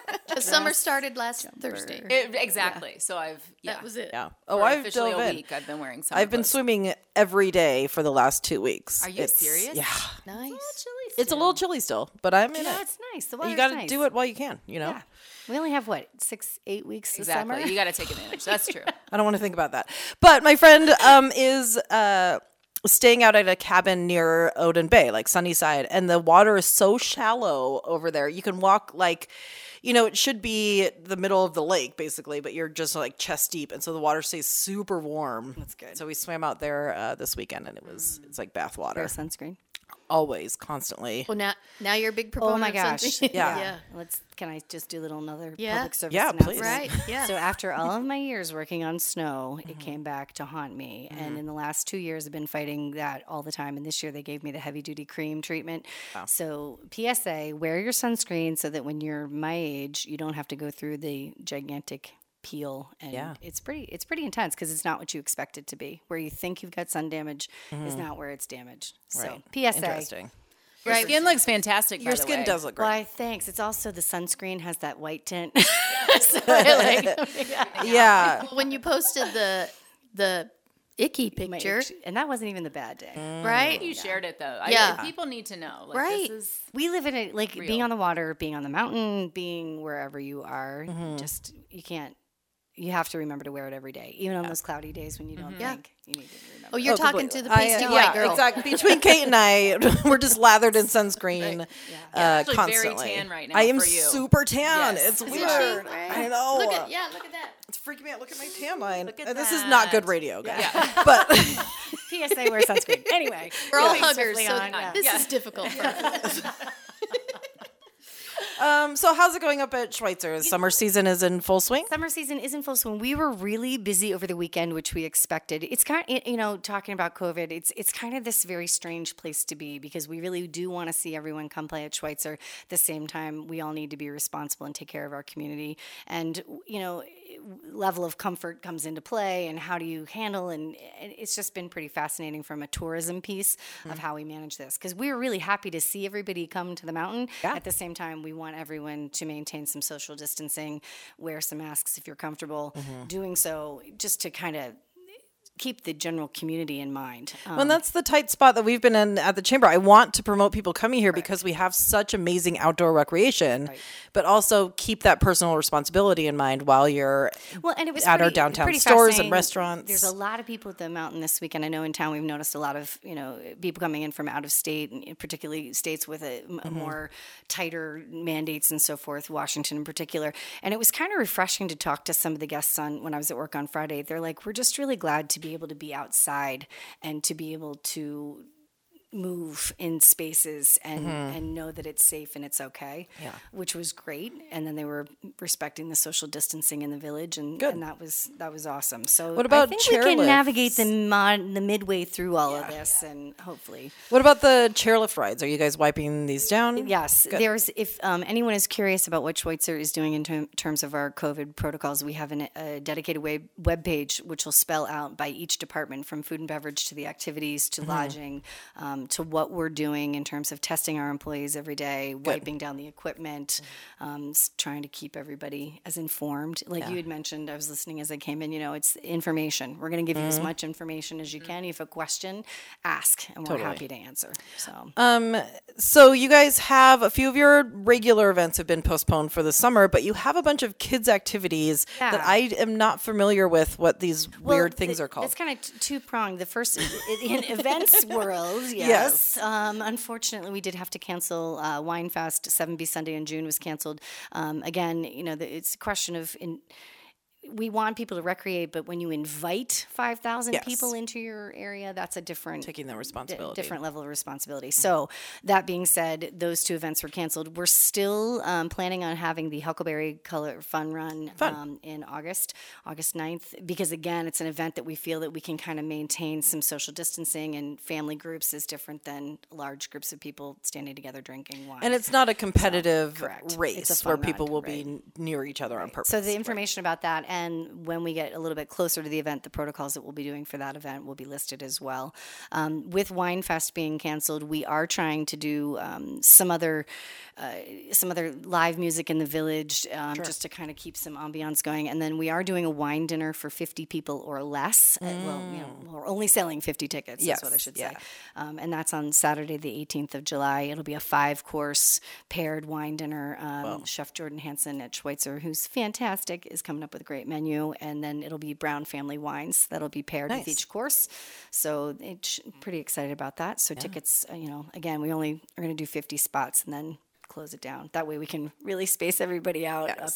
Speaker 2: summer started last Thursday.
Speaker 11: Exactly. So
Speaker 2: that was it.
Speaker 1: Yeah.
Speaker 11: Oh,
Speaker 1: I've
Speaker 11: officially
Speaker 1: dove
Speaker 11: a
Speaker 1: in.
Speaker 11: week. I've been wearing summer
Speaker 1: I've been
Speaker 11: clothes.
Speaker 1: swimming every day for the last 2 weeks.
Speaker 11: Are you serious?
Speaker 1: Yeah.
Speaker 2: Nice.
Speaker 1: It's a little chilly still, but I'm in
Speaker 15: Yeah,
Speaker 1: it.
Speaker 15: it's nice. The
Speaker 1: You
Speaker 15: weather's
Speaker 1: got to
Speaker 15: nice.
Speaker 1: do it while you can, you know?
Speaker 15: Yeah. We only have, 6-8 weeks this
Speaker 11: Exactly.
Speaker 15: summer?
Speaker 11: You got to take advantage. That's true.
Speaker 1: I don't want to think about that. But my friend is staying out at a cabin near Odin Bay, like Sunnyside, and the water is so shallow over there. You can walk it should be the middle of the lake basically, but you're just like chest deep, and so the water stays super warm. That's good. So we swam out there this weekend, and it's like bath water.
Speaker 15: Wear sunscreen.
Speaker 1: Always, constantly.
Speaker 2: Well, now you're a big proponent.
Speaker 15: Oh my
Speaker 2: of
Speaker 15: gosh!
Speaker 2: something.
Speaker 1: Yeah.
Speaker 15: Can I just do another
Speaker 2: Yeah.
Speaker 15: public service
Speaker 1: Yeah,
Speaker 15: announcement?
Speaker 1: please.
Speaker 2: Right. Yeah.
Speaker 15: So after all of my years working on snow, it came back to haunt me. And in the last 2 years, I've been fighting that all the time. And this year, they gave me the heavy duty cream treatment. So PSA: wear your sunscreen so that when you're my age, you don't have to go through the gigantic peel. And it's pretty intense because it's not what you expect it to be. Where you think you've got sun damage is not where it's damaged.
Speaker 1: Right.
Speaker 15: So PSA.
Speaker 1: Interesting.
Speaker 11: Your skin looks fantastic.
Speaker 1: Your
Speaker 11: by the
Speaker 1: skin
Speaker 11: way.
Speaker 1: does look great.
Speaker 15: Why, thanks. It's also the sunscreen has that white tint. So I
Speaker 1: Yeah.
Speaker 2: When you posted the icky picture,
Speaker 15: and that wasn't even the bad day.
Speaker 2: right?
Speaker 11: You shared it though.
Speaker 2: Yeah.
Speaker 11: People need to know. Like,
Speaker 2: Right.
Speaker 11: This is
Speaker 15: We live in
Speaker 11: real.
Speaker 15: being on the water, being on the mountain, being wherever you are. You have to remember to wear it every day, even on those cloudy days when you don't think you need to remember.
Speaker 2: Oh, you're talking to the pasty
Speaker 1: yeah,
Speaker 2: white girl.
Speaker 1: exactly. Between Kate and I, we're just lathered in sunscreen
Speaker 11: actually very
Speaker 1: constantly.
Speaker 11: tan right now
Speaker 1: I am
Speaker 11: for you.
Speaker 1: super tan.
Speaker 11: Yes.
Speaker 1: It's
Speaker 11: Isn't
Speaker 1: weird.
Speaker 2: she?
Speaker 1: I know.
Speaker 2: Look at that.
Speaker 1: It's freaking me out. Look at my tan line.
Speaker 11: Look at
Speaker 1: This is not good
Speaker 11: that.
Speaker 1: radio, guys.
Speaker 11: Yeah.
Speaker 1: But
Speaker 15: PSA wear sunscreen. Anyway,
Speaker 2: We're all
Speaker 15: moving
Speaker 2: huggers,
Speaker 15: swiftly
Speaker 2: so
Speaker 15: on, yeah.
Speaker 2: this is difficult for us.
Speaker 1: so how's it going up at Schweitzer? Summer season is in full swing?
Speaker 15: Summer season is in full swing. We were really busy over the weekend, which we expected. It's kind of, talking about COVID, it's kind of this very strange place to be because we really do want to see everyone come play at Schweitzer. At the same time, we all need to be responsible and take care of our community. And, level of comfort comes into play and how do you handle, and it's just been pretty fascinating from a tourism piece of how we manage this. Because we're really happy to see everybody come to the mountain. At the same time, we want everyone to maintain some social distancing, wear some masks if you're comfortable doing so, just to kind of keep the general community in mind.
Speaker 1: And that's the tight spot that we've been in at the Chamber. I want to promote people coming here because we have such amazing outdoor recreation, but also keep that personal responsibility in mind while you're
Speaker 15: and it was
Speaker 1: at our downtown stores and restaurants.
Speaker 15: There's a lot of people at the mountain this weekend. I know in town we've noticed a lot of people coming in from out of state, and particularly states with a more tighter mandates and so forth, Washington in particular. And it was kind of refreshing to talk to some of the guests when I was at work on Friday. They're like, we're just really glad to be able to be outside and to be able to move in spaces and know that it's safe and it's okay, which was great. And then they were respecting the social distancing in the village, and that was awesome. So
Speaker 1: what about
Speaker 15: I think we can
Speaker 1: chairlifts?
Speaker 15: navigate the midway through all of this, and hopefully.
Speaker 1: What about the chairlift rides? Are you guys wiping these down?
Speaker 15: Yes,
Speaker 1: Good.
Speaker 15: there's. If anyone is curious about what Schweitzer is doing in terms of our COVID protocols, we have a dedicated web page which will spell out by each department, from food and beverage to the activities to lodging, to what we're doing in terms of testing our employees every day, wiping down the equipment, trying to keep everybody as informed. Like you had mentioned, I was listening as I came in. It's information. We're going to give you as much information as you can. If you have a question, ask, and we're happy to answer.
Speaker 1: So you guys have a few of your regular events have been postponed for the summer, but you have a bunch of kids activities that I am not familiar with what these weird things are called.
Speaker 15: It's kind of two-pronged. The first, in events world, yes. Unfortunately, we did have to cancel Wine Fest. 7B Sunday in June was canceled. Again, it's a question of... we want people to recreate, but when you invite 5,000 people into your area, that's a different...
Speaker 1: taking that responsibility.
Speaker 15: Different level of responsibility. So that being said, those two events were canceled. We're still planning on having the Huckleberry Color Fun Run in August 9th, because again, it's an event that we feel that we can kind of maintain some social distancing, and family groups is different than large groups of people standing together drinking wine.
Speaker 1: And it's not a competitive race
Speaker 15: It's a
Speaker 1: where
Speaker 15: fun
Speaker 1: people
Speaker 15: run,
Speaker 1: will be near each other on purpose.
Speaker 15: So the information about that, And when we get a little bit closer to the event, the protocols that we'll be doing for that event will be listed as well. With Winefest being canceled, we are trying to do some other live music in the village, just to kind of keep some ambiance going. And then we are doing a wine dinner for 50 people or less. We're only selling 50 tickets. That's what I should say. And that's on Saturday, the 18th of July. It'll be a 5-course paired wine dinner. Chef Jordan Hansen at Schweitzer, who's fantastic, is coming up with a great menu. And then it'll be Brown Family Wines that'll be paired with each course. So pretty excited about that. So tickets, again, we only are going to do 50 spots and then close it down. That way we can really space everybody out up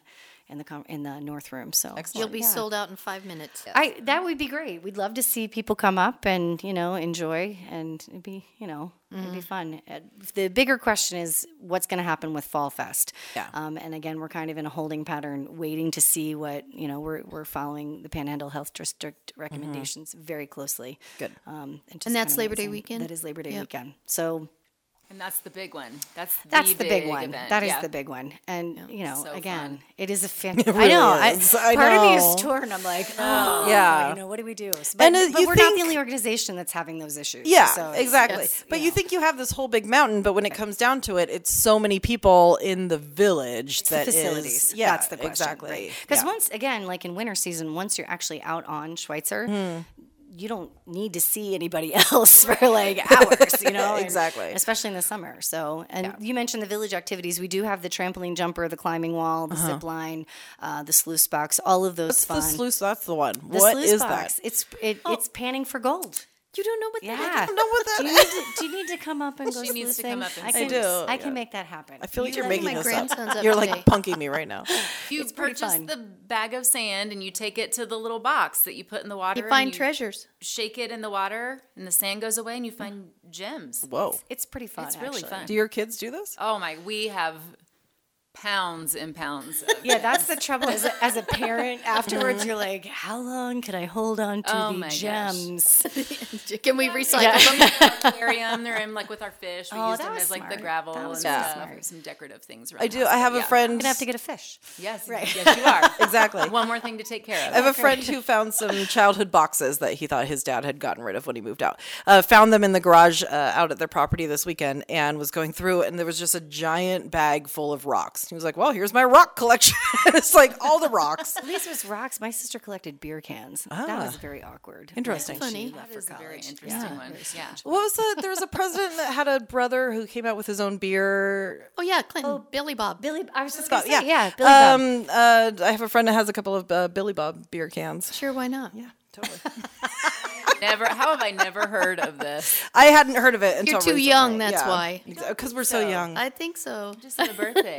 Speaker 15: in the North Room. So
Speaker 2: you'll be sold out in 5 minutes.
Speaker 15: That would be great. We'd love to see people come up and enjoy, and it'd be it'd be fun. The bigger question is what's going to happen with Fall Fest. And again, we're kind of in a holding pattern, waiting to see what we're following the Panhandle Health District recommendations very closely.
Speaker 1: Good.
Speaker 2: And that's Labor Day weekend.
Speaker 15: That is Labor Day weekend. So.
Speaker 11: And that's the big one. That's
Speaker 15: the big one.
Speaker 11: Event.
Speaker 15: That is the big one. And,
Speaker 11: so
Speaker 15: again,
Speaker 11: fun.
Speaker 15: It is a fantastic.
Speaker 1: Really
Speaker 15: I know. Part of me is
Speaker 1: know.
Speaker 15: torn. I'm like, what do we do? But we're not the only organization that's having those issues.
Speaker 1: Yeah,
Speaker 15: so
Speaker 1: exactly. But you think you have this whole big mountain, but when it comes down to it, it's so many people in the village
Speaker 15: it's
Speaker 1: that
Speaker 15: the facilities.
Speaker 1: Yeah,
Speaker 15: that's the question.
Speaker 1: Exactly.
Speaker 15: Because once, again, like in winter season, once you're actually out on Schweitzer, you don't need to see anybody else for hours,
Speaker 1: Exactly.
Speaker 15: And especially in the summer. So, and you mentioned the village activities. We do have the trampoline jumper, the climbing wall, the zip line, the sluice box, all of those
Speaker 1: What's
Speaker 15: fun.
Speaker 1: the sluice? That's the one.
Speaker 15: The
Speaker 1: What
Speaker 15: sluice
Speaker 1: is
Speaker 15: box.
Speaker 1: that?
Speaker 15: It's panning for gold.
Speaker 2: You don't know what that is?
Speaker 15: I
Speaker 1: don't know what that is.
Speaker 15: Do you need to come up and go
Speaker 11: She needs to
Speaker 15: sluicing?
Speaker 11: come up and
Speaker 15: I
Speaker 1: do.
Speaker 15: I can make that happen.
Speaker 1: I feel like you're
Speaker 2: letting
Speaker 1: making
Speaker 2: my
Speaker 1: this
Speaker 2: grandsons
Speaker 1: up.
Speaker 2: up
Speaker 1: You're
Speaker 2: today.
Speaker 1: punking me right now.
Speaker 11: You purchase the bag of sand and you take it to the little box that you put in the water.
Speaker 2: You find
Speaker 11: and
Speaker 2: treasures.
Speaker 11: Shake it in the water, and the sand goes away, and you find gems.
Speaker 1: Whoa.
Speaker 15: It's pretty fun.
Speaker 11: It's really fun.
Speaker 1: Do your kids do this?
Speaker 11: Oh my, we have pounds and pounds. Of
Speaker 15: that's the trouble. As a parent, afterwards, you're like, how long could I hold on to the gems?
Speaker 2: Can we recycle them?
Speaker 11: Carry them. They're in with our fish. We use them as the gravel and some decorative things.
Speaker 1: I do. I have a friend.
Speaker 15: You're gonna have to get a fish.
Speaker 11: Yes,
Speaker 15: right.
Speaker 11: Yes, you are.
Speaker 1: Exactly.
Speaker 11: One more thing to take care of.
Speaker 1: I have a friend who found some childhood boxes that he thought his dad had gotten rid of when he moved out. Found them in the garage out at their property this weekend and was going through, and there was just a giant bag full of rocks. He was like, well, here's my rock collection. It's all the rocks.
Speaker 15: At least it was rocks. My sister collected beer cans. That was very awkward.
Speaker 1: Interesting.
Speaker 2: Funny.
Speaker 11: That is a very interesting one. Yeah.
Speaker 1: What was there was a president that had a brother who came out with his own beer.
Speaker 2: Oh, yeah, Clinton. Billy Bob.
Speaker 15: I was just going to say, Billy
Speaker 1: Bob. I have a friend that has a couple of Billy Bob beer cans.
Speaker 2: Sure, why not?
Speaker 1: Yeah, totally.
Speaker 11: How have I never heard of this?
Speaker 1: I hadn't heard of it until
Speaker 2: You're too
Speaker 1: recently.
Speaker 2: young, that's why.
Speaker 1: Because we're so young.
Speaker 2: I think so.
Speaker 11: Just had a birthday.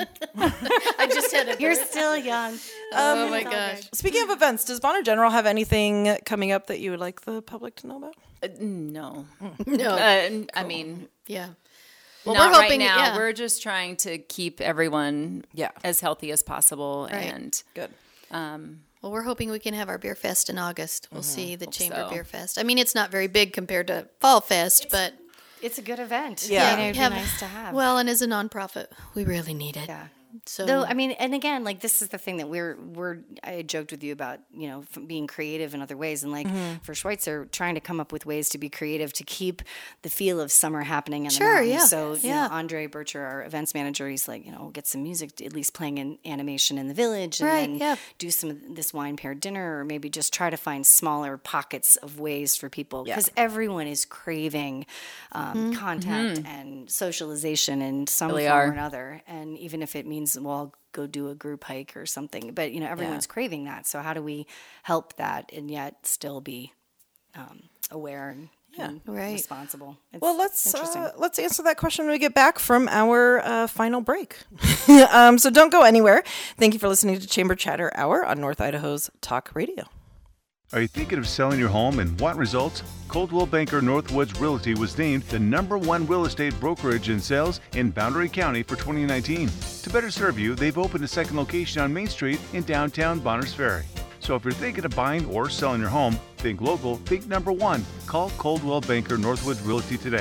Speaker 2: I just had a birthday.
Speaker 15: You're still young.
Speaker 2: Oh my gosh.
Speaker 1: Speaking of events, does Bonner General have anything coming up that you would like the public to know about?
Speaker 11: No.
Speaker 2: No.
Speaker 11: I mean,
Speaker 2: yeah.
Speaker 11: Well, we're hoping right now. We're just trying to keep everyone as healthy as possible.
Speaker 2: Right.
Speaker 11: And
Speaker 1: good.
Speaker 2: Well, we're hoping we can have our beer fest in August. We'll see the Chamber Beer Fest. I mean, it's not very big compared to Fall Fest, but
Speaker 15: it's a good event.
Speaker 1: Yeah,
Speaker 15: it'd be nice to have.
Speaker 2: Well, and as a nonprofit, we really need it.
Speaker 15: Yeah.
Speaker 2: So,
Speaker 15: though, I mean, and again, this is the thing that I joked with you about, being creative in other ways. And for Schweitzer, trying to come up with ways to be creative to keep the feel of summer happening in the mountains.
Speaker 2: Yeah.
Speaker 15: So, Andre Bircher, our events manager, he's like, get some music, at least playing in animation in the village. And then do some of this wine paired dinner, or maybe just try to find smaller pockets of ways for people. Because everyone is craving contact and socialization in some form or another. And even if it means, I'll go do a group hike or something. But, everyone's craving that. So how do we help that and yet still be aware and responsible?
Speaker 1: Let's answer that question when we get back from our final break. So don't go anywhere. Thank you for listening to Chamber Chatter Hour on North Idaho's Talk Radio.
Speaker 16: Are you thinking of selling your home and want results? Coldwell Banker Northwoods Realty was named the #1 real estate brokerage in sales in Boundary County for 2019. To better serve you, they've opened a second location on Main Street in downtown Bonners Ferry. So if you're thinking of buying or selling your home, think local, think #1. Call Coldwell Banker Northwoods Realty today.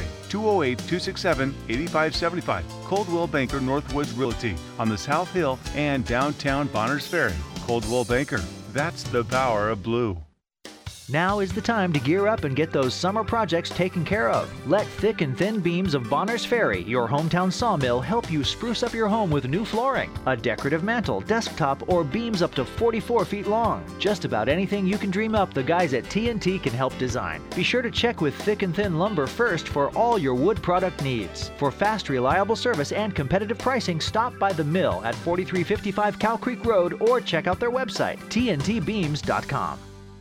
Speaker 16: 208-267-8575. Coldwell Banker Northwoods Realty on the South Hill and downtown Bonners Ferry. Coldwell Banker. That's the power of blue.
Speaker 17: Now is the time to gear up and get those summer projects taken care of. Let Thick and Thin Beams of Bonners Ferry, your hometown sawmill, help you spruce up your home with new flooring, a decorative mantel, desktop, or beams up to 44 feet long. Just about anything you can dream up, the guys at TNT can help design. Be sure to check with Thick and Thin Lumber first for all your wood product needs. For fast, reliable service and competitive pricing, stop by the mill at 4355 Cow Creek Road or check out their website, tntbeams.com.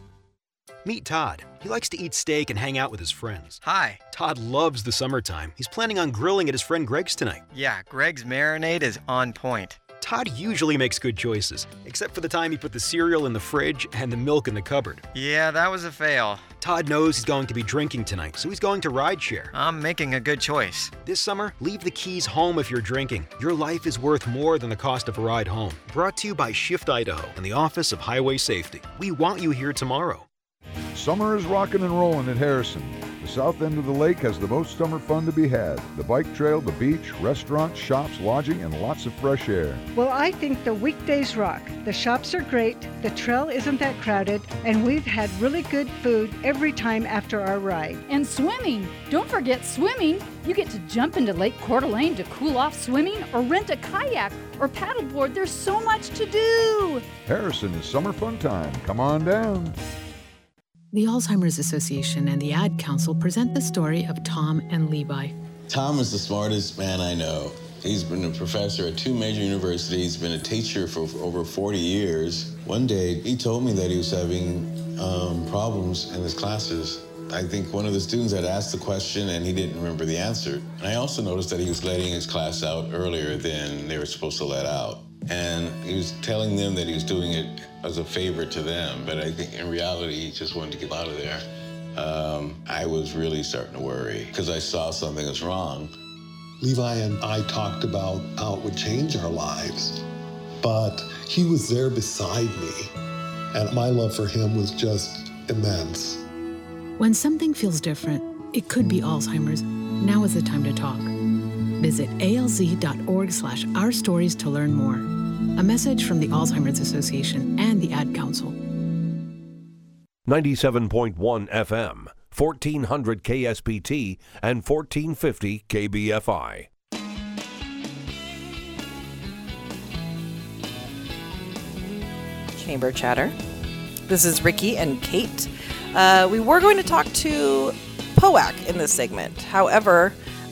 Speaker 18: Meet Todd. He likes to eat steak and hang out with his friends.
Speaker 19: Hi.
Speaker 18: Todd loves the summertime. He's planning on grilling at his friend Greg's tonight.
Speaker 19: Yeah, Greg's marinade is on point.
Speaker 18: Todd usually makes good choices, except for the time he put the cereal in the fridge and the milk in the cupboard.
Speaker 19: Yeah, that was a fail.
Speaker 18: Todd knows he's going to be drinking tonight, so he's going to rideshare.
Speaker 19: I'm making a good choice.
Speaker 18: This summer, leave the keys home if you're drinking. Your life is worth more than the cost of a ride home. Brought to you by Shift Idaho and the Office of Highway Safety. We want you here tomorrow.
Speaker 20: Summer is rocking and rolling at Harrison. The south end of the lake has the most summer fun to be had. The bike trail, the beach, restaurants, shops, lodging, and lots of fresh air.
Speaker 21: Well, I think the weekdays rock. The shops are great, the trail isn't that crowded, and we've had really good food every time after our ride.
Speaker 22: And swimming. Don't forget swimming. You get to jump into Lake Coeur d'Alene to cool off swimming or rent a kayak or paddleboard. There's so much to do.
Speaker 20: Harrison is summer fun time. Come on down.
Speaker 23: The Alzheimer's Association and the Ad Council present the story of Tom and Levi.
Speaker 24: Tom is the smartest man I know. He's been a professor at 2 major universities, been a teacher for over 40 years. One day, he told me that he was having problems in his classes. I think one of the students had asked the question and he didn't remember the answer. And I also noticed that he was letting his class out earlier than they were supposed to let out. And he was telling them that he was doing it as a favor to them, but I think in reality, he just wanted to get out of there. I was really starting to worry because I saw something was wrong.
Speaker 25: Levi and I talked about how it would change our lives, but he was there beside me, and my love for him was just immense.
Speaker 23: When something feels different, it could be Alzheimer's. Now is the time to talk. Visit alz.org/ourstories to learn more. A message from the Alzheimer's Association and the Ad Council.
Speaker 10: 97.1 FM, 1400 KSPT, and 1450 KBFI.
Speaker 1: Chamber Chatter. This is Ricky and Kate. We were going to talk to POAC in this segment. However,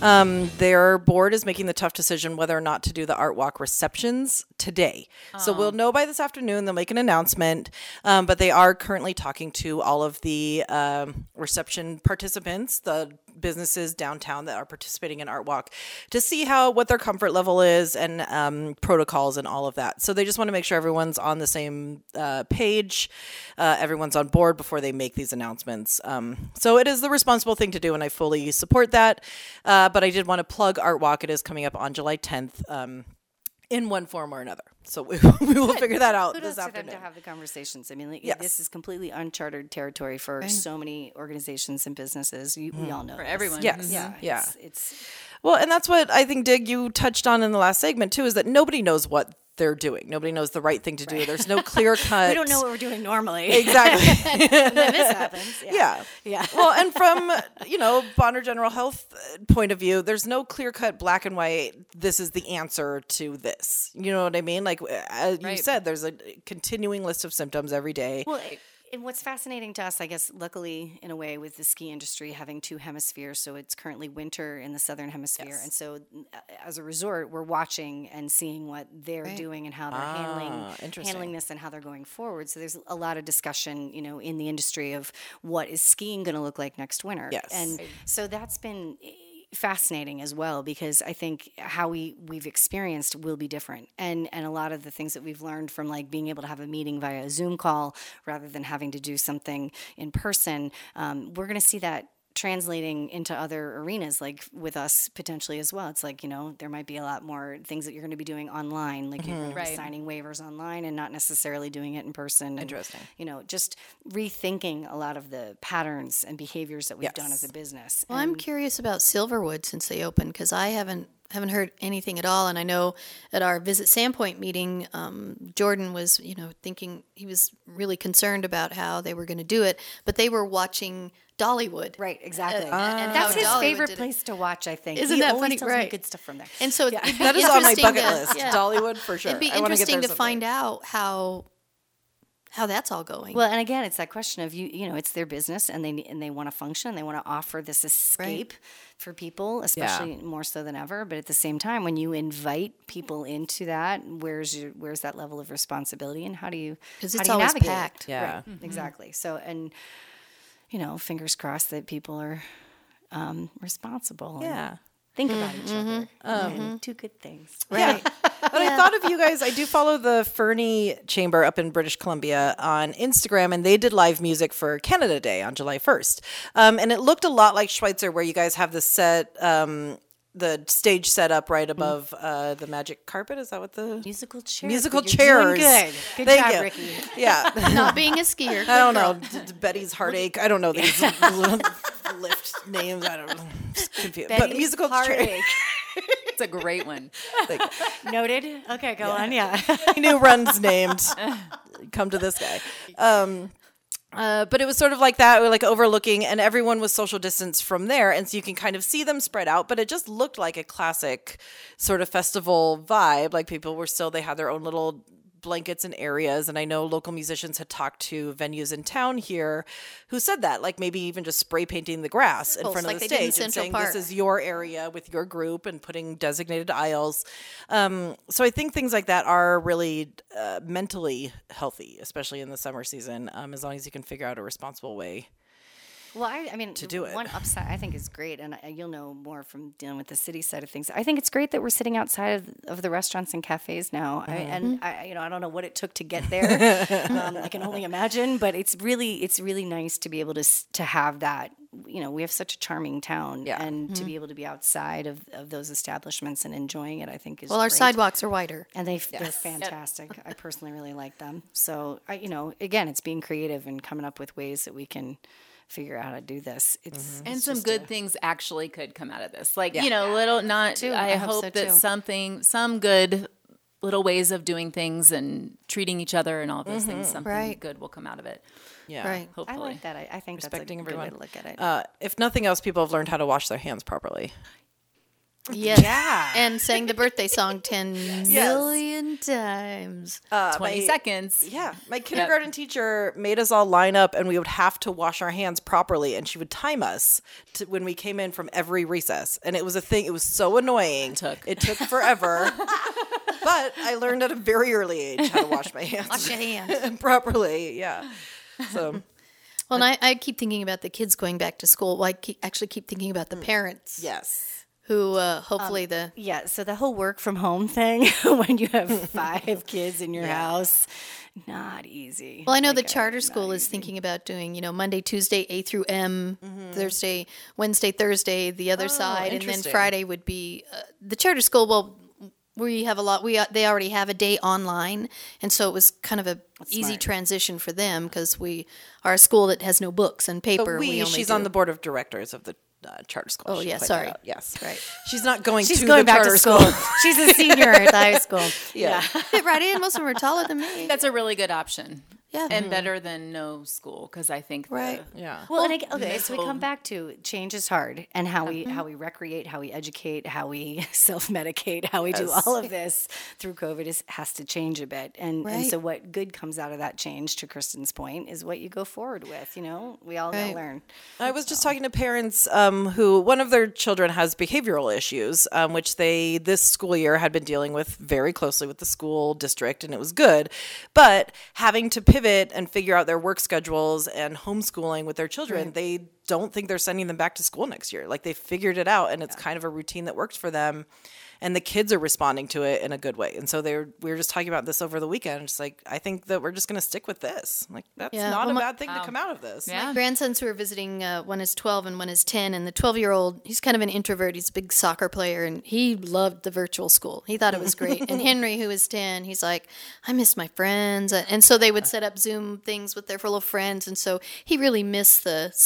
Speaker 1: their board is making the tough decision whether or not to do the Art Walk receptions today. So we'll know by this afternoon. They'll make an announcement, but they are currently talking to all of the reception participants, the businesses downtown that are participating in Art Walk, to see what their comfort level is and protocols and all of that. So they just want to make sure everyone's on the same page, everyone's on board before they make these announcements. So it is the responsible thing to do, and I fully support that. But I did want to plug Art Walk. It is coming up on July 10th. In one form or another. So we will figure that out this afternoon.
Speaker 15: To them to have the conversations. I mean,
Speaker 1: yes.
Speaker 15: This is completely uncharted territory for so many organizations and businesses. We all know
Speaker 11: for
Speaker 15: this.
Speaker 11: everyone.
Speaker 1: Yes.
Speaker 15: Yeah. It's
Speaker 1: well, and that's what I think, Dig, you touched on in the last segment too, is that nobody knows what they're doing. Nobody knows the right thing to do. There's no clear cut.
Speaker 15: We don't know what we're doing normally.
Speaker 1: Exactly.
Speaker 15: And then this happens.
Speaker 1: Yeah. Well, and from, Bonner General Health point of view, there's no clear cut black and white, this is the answer to this. You know what I mean? Like, as you said, there's a continuing list of symptoms every day.
Speaker 15: Well, and what's fascinating to us, I guess, luckily, in a way, with the ski industry having 2 hemispheres, so it's currently winter in the southern hemisphere. Yes. And so as a resort, we're watching and seeing what they're doing and how they're handling this and how they're going forward. So there's a lot of discussion, in the industry of what is skiing going to look like next winter.
Speaker 1: Yes.
Speaker 15: And so that's been fascinating as well, because I think how we've experienced will be different, and a lot of the things that we've learned from like being able to have a meeting via a Zoom call rather than having to do something in person, we're going to see that translating into other arenas, like with us potentially as well. It's like, there might be a lot more things that you're going to be doing online, like you're going to be signing waivers online and not necessarily doing it in person.
Speaker 1: Interesting.
Speaker 15: And, just rethinking a lot of the patterns and behaviors that we've done as a business.
Speaker 2: Well, I'm curious about Silverwood since they opened, because I haven't haven't heard anything at all. And I know at our Visit Sandpoint meeting, Jordan was, thinking he was really concerned about how they were going to do it, but they were watching Dollywood.
Speaker 15: Right, exactly.
Speaker 2: And
Speaker 15: That's
Speaker 2: how
Speaker 15: his
Speaker 2: Dollywood
Speaker 15: favorite
Speaker 2: did it.
Speaker 15: place to watch, I think.
Speaker 2: Isn't
Speaker 15: He
Speaker 2: that
Speaker 15: always
Speaker 2: funny?
Speaker 15: tells me
Speaker 2: Right.
Speaker 15: good stuff from there.
Speaker 2: And so it'd be
Speaker 1: That is on my
Speaker 2: interesting
Speaker 1: bucket
Speaker 2: to-
Speaker 1: list.
Speaker 2: yeah.
Speaker 1: Dollywood for sure.
Speaker 2: It'd be
Speaker 1: I wanna get
Speaker 2: interesting
Speaker 1: there
Speaker 2: to find out how that's all going.
Speaker 15: Well, and again, it's that question of it's their business, and they want to function, and they want to offer this escape for people, especially more so than ever. But at the same time, when you invite people into that, where's that level of responsibility, and how do you
Speaker 2: 'Cause
Speaker 15: how
Speaker 2: it's
Speaker 15: do you
Speaker 2: always
Speaker 15: navigate it?
Speaker 2: packed.
Speaker 1: Yeah.
Speaker 15: Right, exactly. So, and fingers crossed that people are responsible.
Speaker 1: Yeah.
Speaker 15: Think about each other. And do good things.
Speaker 1: Right. But I thought of you guys. I do follow the Fernie Chamber up in British Columbia on Instagram, and they did live music for Canada Day on July 1st. And it looked a lot like Schweitzer, where you guys have the set, the stage set up right above the magic carpet. Is that what the
Speaker 15: musical chairs?
Speaker 1: Musical
Speaker 15: But you're
Speaker 1: chairs.
Speaker 15: doing good. Good
Speaker 1: Thank
Speaker 15: job,
Speaker 1: you.
Speaker 15: Ricky.
Speaker 1: Yeah.
Speaker 2: Not being a skier.
Speaker 1: I don't know. Betty's Heartache. I don't know these lift names. I don't know. I'm just confused. But
Speaker 15: Betty's
Speaker 1: musical
Speaker 15: Heartache.
Speaker 1: chair.
Speaker 11: It's a great one.
Speaker 15: Noted. Okay, go on. Yeah.
Speaker 1: New runs named. Come to this guy. But it was sort of like that, like overlooking, and everyone was social distance from there. And so you can kind of see them spread out, but it just looked like a classic sort of festival vibe. Like people were still, they had their own little blankets and areas. And I know local musicians had talked to venues in town here who said that, like maybe even just spray painting the grass in front
Speaker 2: like
Speaker 1: of the
Speaker 2: they did in
Speaker 1: stage and
Speaker 2: Central
Speaker 1: saying
Speaker 2: Park.
Speaker 1: this is your area with your group and putting designated aisles. So I think things like that are really mentally healthy, especially in the summer season, as long as you can figure out a responsible way.
Speaker 15: Well, I mean,
Speaker 1: to do it.
Speaker 15: One upside I think is great, and you'll know more from dealing with the city side of things. I think it's great that we're sitting outside of the restaurants and cafes now. I don't know what it took to get there. I can only imagine, but it's really nice to be able to have that. We have such a charming town, and to be able to be outside of those establishments and enjoying it, I think is
Speaker 2: our
Speaker 15: great.
Speaker 2: sidewalks are wider,
Speaker 15: and they're fantastic. I personally really like them. So again, it's being creative and coming up with ways that we can figure out how to do this. It's
Speaker 11: and
Speaker 15: it's
Speaker 11: some
Speaker 15: just
Speaker 11: good things actually could come out of this. Like,
Speaker 15: Yeah.
Speaker 11: little not
Speaker 15: Too.
Speaker 11: I
Speaker 15: I hope
Speaker 11: hope
Speaker 15: so,
Speaker 11: that
Speaker 15: too.
Speaker 11: some good little ways of doing things and treating each other and all those things, something
Speaker 2: Right.
Speaker 11: good will come out of it.
Speaker 1: Yeah.
Speaker 2: Right.
Speaker 11: Hopefully.
Speaker 15: I like that. I think
Speaker 1: Respecting
Speaker 15: that's a good way
Speaker 1: everyone.
Speaker 15: to look at it.
Speaker 1: If nothing else, people have learned how to wash their hands properly.
Speaker 2: Yes.
Speaker 15: Yeah.
Speaker 2: And sang the birthday song 10 million times.
Speaker 11: 20 seconds.
Speaker 1: Yeah. My kindergarten teacher made us all line up, and we would have to wash our hands properly, and she would time us when we came in from every recess. And it was a thing. It was so annoying. It took forever. But I learned at a very early age how to wash my hands.
Speaker 2: Wash your hands.
Speaker 1: properly. Yeah. So.
Speaker 2: Well, and I keep thinking about the kids going back to school. Well, I actually keep thinking about the parents.
Speaker 1: Yes.
Speaker 2: Who hopefully
Speaker 15: so the whole work from home thing when you have 5 kids in your house, not easy.
Speaker 2: Well, I know the charter school is thinking about doing, Monday, Tuesday, A through M, Thursday, Wednesday, Thursday, the other side, and then
Speaker 1: interesting.
Speaker 2: Friday would be the charter school. Well, we have a lot. They already have a day online, and so it was kind of a easy
Speaker 15: smart.
Speaker 2: transition for them because we are a school that has no books and paper.
Speaker 1: But
Speaker 2: we only
Speaker 1: she's
Speaker 2: do.
Speaker 1: on the board of directors of the charter school.
Speaker 2: Oh,
Speaker 1: She
Speaker 2: yeah,
Speaker 1: pointed
Speaker 2: sorry.
Speaker 1: out. Yes.
Speaker 2: Right.
Speaker 1: She's not going
Speaker 15: She's
Speaker 1: to
Speaker 15: going
Speaker 1: the
Speaker 15: back
Speaker 1: charter
Speaker 15: to school. She's a senior at the high school.
Speaker 1: Yeah.
Speaker 2: Fit right in. Most of them are taller than me.
Speaker 11: That's a really good option.
Speaker 2: Yeah.
Speaker 11: And better than no school, because I think
Speaker 1: Yeah.
Speaker 15: Well, so we come back to change is hard, and how we recreate, how we educate, how we self-medicate, how we do all of this through COVID has to change a bit. And so what good comes out of that change, to Kristen's point, is what you go forward with. We all got to learn.
Speaker 1: I was just talking to parents who one of their children has behavioral issues, which they this school year had been dealing with very closely with the school district, and it was good. But having to pivot and figure out their work schedules and homeschooling with their children, they don't think they're sending them back to school next year. Like they figured it out, and it's kind of a routine that works for them. And the kids are responding to it in a good way. And so we were just talking about this over the weekend. It's like, I think that we're just going to stick with this. Like, that's not a bad thing to come out of this.
Speaker 2: My grandsons who are visiting, one is 12 and one is 10. And the 12-year-old, he's kind of an introvert. He's a big soccer player, and he loved the virtual school. He thought it was great. And Henry, who is 10, he's like, I miss my friends. And so they would set up Zoom things with their little friends. And so he really missed the social aspect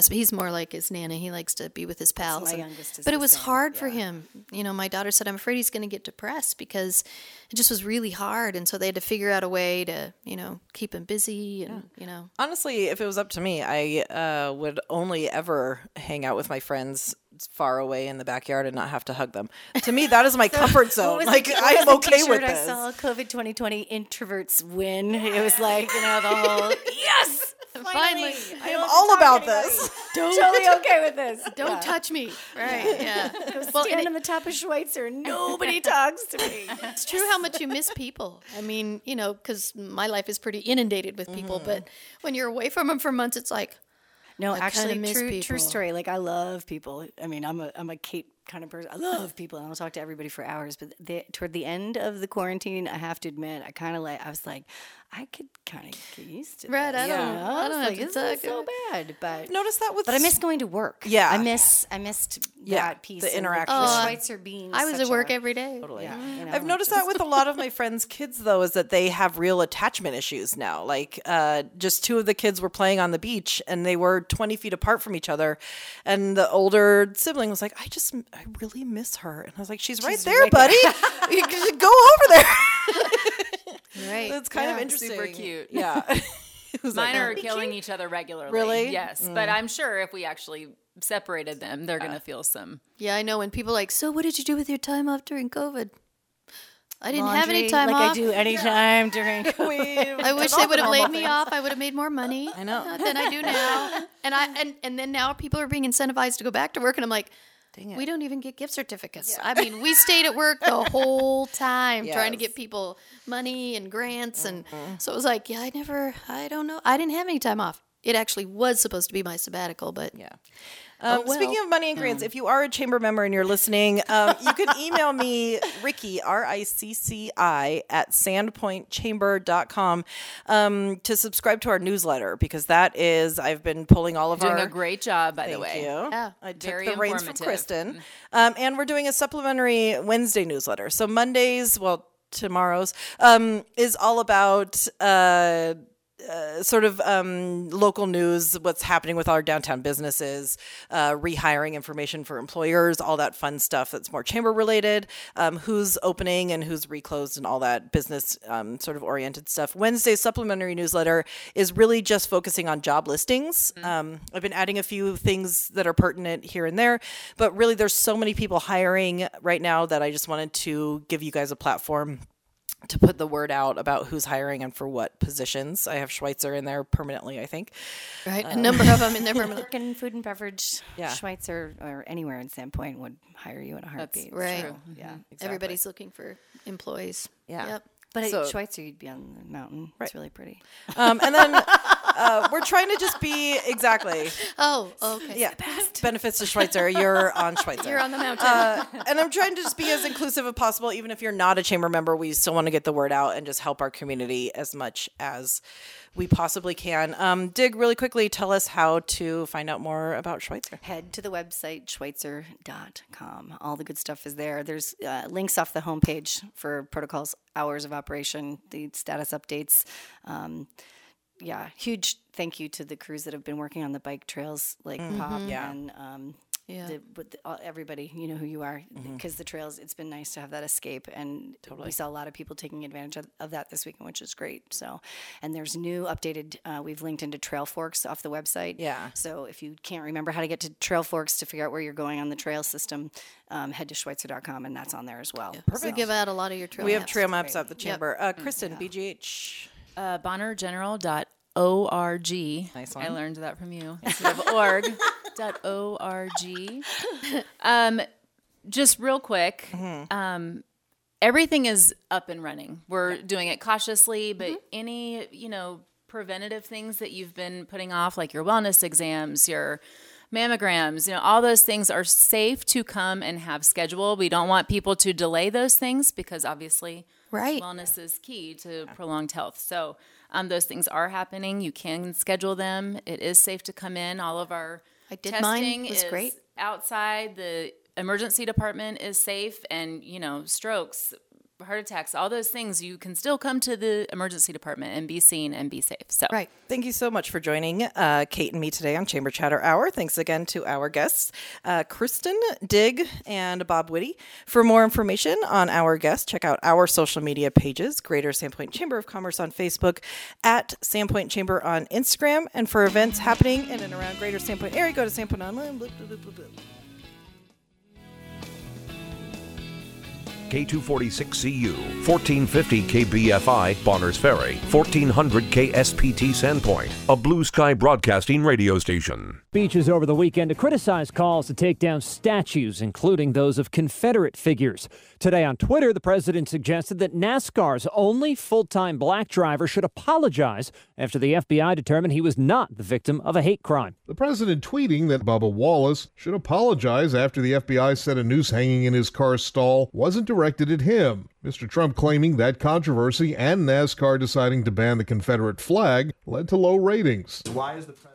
Speaker 2: us, but he's more like his Nana. He likes to be with his pals.
Speaker 15: my youngest is
Speaker 2: but
Speaker 15: the
Speaker 2: it was
Speaker 15: same,
Speaker 2: hard for him. You know, my daughter said, I'm afraid he's going to get depressed because it just was really hard. And so they had to figure out a way to, you know, keep him busy and, you know.
Speaker 1: Honestly, if it was up to me, I would only ever hang out with my friends far away in the backyard and not have to hug them. To me, that is my comfort zone. Like, I am okay with this.
Speaker 15: I saw COVID 2020 introverts win. It was like, you know, the whole, yes! Finally,
Speaker 1: I am all about this.
Speaker 15: Totally okay with this.
Speaker 2: Don't touch me. Right, yeah.
Speaker 15: Well, stand on the top of Schweitzer. Nobody talks to me.
Speaker 2: It's true how much you miss people. I mean, you know, because my life is pretty inundated with people, but when you're away from them for months, it's like,
Speaker 15: no,
Speaker 2: I
Speaker 15: actually,
Speaker 2: miss
Speaker 15: true
Speaker 2: people.
Speaker 15: story. Like, I love people. I mean, I'm a Kate kind of person. I love people, and I'll talk to everybody for hours. But toward the end of the quarantine, I have to admit, I was like, I could kind of get used to
Speaker 2: right,
Speaker 15: this.
Speaker 2: I don't have to
Speaker 15: it's
Speaker 2: talk.
Speaker 15: not so bad. But
Speaker 1: notice that with,
Speaker 15: but I miss going to work.
Speaker 1: Yeah,
Speaker 15: I missed that piece.
Speaker 1: The interaction.
Speaker 15: With Schweitzer being.
Speaker 2: I was
Speaker 15: such
Speaker 2: at work every day.
Speaker 1: Totally.
Speaker 15: Yeah, you know,
Speaker 1: I've noticed that with a lot of my friends' kids, though, is that they have real attachment issues now. Like, just two of the kids were playing on the beach, and they were 20 feet apart from each other. And the older sibling was like, I really miss her. And I was like, she's right there, buddy. You should go over there.
Speaker 2: Right.
Speaker 1: It's kind of interesting.
Speaker 11: Super cute.
Speaker 1: Yeah.
Speaker 11: Mine are killing each other regularly.
Speaker 1: Really?
Speaker 11: Yes. But I'm sure if we actually separated them, they're going to feel some.
Speaker 2: Yeah, I know. When people are like, so what did you do with your time off during COVID? I didn't have any
Speaker 15: Laundry,
Speaker 2: time
Speaker 15: like
Speaker 2: off.
Speaker 15: I do anytime during COVID.
Speaker 2: I wish they would have laid me off. I would have made more money.
Speaker 1: I know.
Speaker 2: Than I do now. And then now people are being incentivized to go back to work, and I'm like, we don't even get gift certificates. Yeah. I mean, we stayed at work the whole time trying to get people money and grants. And so it was like, I don't know. I didn't have any time off. It actually was supposed to be my sabbatical, but
Speaker 1: yeah. Speaking of money and grants, if you are a chamber member and you're listening, you can email me, Ricci, RICCI, at sandpointchamber.com to subscribe to our newsletter, because that is, I've been pulling all of
Speaker 11: Doing
Speaker 1: our...
Speaker 11: a great job, by the way.
Speaker 1: Thank you.
Speaker 2: Yeah.
Speaker 1: I took
Speaker 11: Very
Speaker 1: the reins from
Speaker 11: informative.
Speaker 1: Kristen. And we're doing a supplementary Wednesday newsletter. So Mondays, tomorrow's, is all about... local news, what's happening with our downtown businesses, rehiring information for employers, all that fun stuff that's more chamber related, who's opening and who's reclosed and all that business sort of oriented stuff. Wednesday's supplementary newsletter is really just focusing on job listings. I've been adding a few things that are pertinent here and there, but really there's so many people hiring right now that I just wanted to give you guys a platform to put the word out about who's hiring and for what positions. I have Schweitzer in there permanently, I think.
Speaker 2: right, a number of them in there permanently.
Speaker 15: Work in food and beverage,
Speaker 1: Yeah.
Speaker 15: Schweitzer or anywhere in Sandpoint would hire you in a heartbeat.
Speaker 2: right.
Speaker 15: So, yeah.
Speaker 2: Everybody's looking for employees.
Speaker 1: Yeah.
Speaker 2: Yep.
Speaker 15: But
Speaker 1: So-
Speaker 15: at Schweitzer, you'd be on the mountain. It's really pretty.
Speaker 1: And then we're trying to just be exactly.
Speaker 2: Oh, okay.
Speaker 1: Yeah. Benefits to Schweitzer. You're on Schweitzer.
Speaker 2: You're on the mountain.
Speaker 1: And I'm trying to just be as inclusive as possible. Even if you're not a chamber member, we still want to get the word out and just help our community as much as we possibly can. Dig, really quickly, tell us how to find out more about Schweitzer.
Speaker 15: Head to the website, schweitzer.com. All the good stuff is there. There's links off the homepage for protocols, hours of operation, the status updates. Huge thank you to the crews that have been working on the bike trails, like Pop and everybody. You know who you are, because the trails, it's been nice to have that escape, and we saw a lot of people taking advantage of that this weekend, which is great. So, and there's new updated, we've linked into Trail Forks off the website.
Speaker 1: Yeah.
Speaker 15: So if you can't remember how to get to Trail Forks to figure out where you're going on the trail system, head to schweitzer.com, and that's on there as well.
Speaker 2: So give out a lot of your trail
Speaker 1: We
Speaker 2: maps.
Speaker 1: have trail maps at the chamber. Kristen, BGH.
Speaker 11: BonnerGeneral.org.
Speaker 1: Nice one.
Speaker 11: I learned that from you instead of org.org. Just real quick, everything is up and running. We're doing it cautiously, but any, preventative things that you've been putting off, like your wellness exams, your mammograms, all those things are safe to come and have scheduled. We don't want people to delay those things because obviously wellness is key to prolonged health. So those things are happening. You can schedule them. It is safe to come in. All of our testing
Speaker 2: mine. It was
Speaker 11: is
Speaker 2: great.
Speaker 11: outside. The emergency department is safe, and strokes, heart attacks, all those things, you can still come to the emergency department and be seen and be safe. So,
Speaker 1: right. Thank you so much for joining Kate and me today on Chamber Chatter Hour. Thanks again to our guests, Kristen Digg and Bob Whitty. For more information on our guests, check out our social media pages, Greater Sandpoint Chamber of Commerce on Facebook, at Sandpoint Chamber on Instagram, and for events happening in and around Greater Sandpoint area, go to Sandpoint Online. Blah, blah, blah, blah, blah.
Speaker 10: K246CU, 1450 KBFI, Bonners Ferry, 1400 KSPT Sandpoint, a Blue Sky Broadcasting radio station.
Speaker 3: Speeches over the weekend to criticize calls to take down statues, including those of Confederate figures. Today on Twitter, the president suggested that NASCAR's only full-time black driver should apologize after the FBI determined he was not the victim of a hate crime.
Speaker 4: The president tweeting that Bubba Wallace should apologize after the FBI said a noose hanging in his car stall wasn't directed at him. Mr. Trump claiming that controversy and NASCAR deciding to ban the Confederate flag led to low ratings.
Speaker 5: Why is the president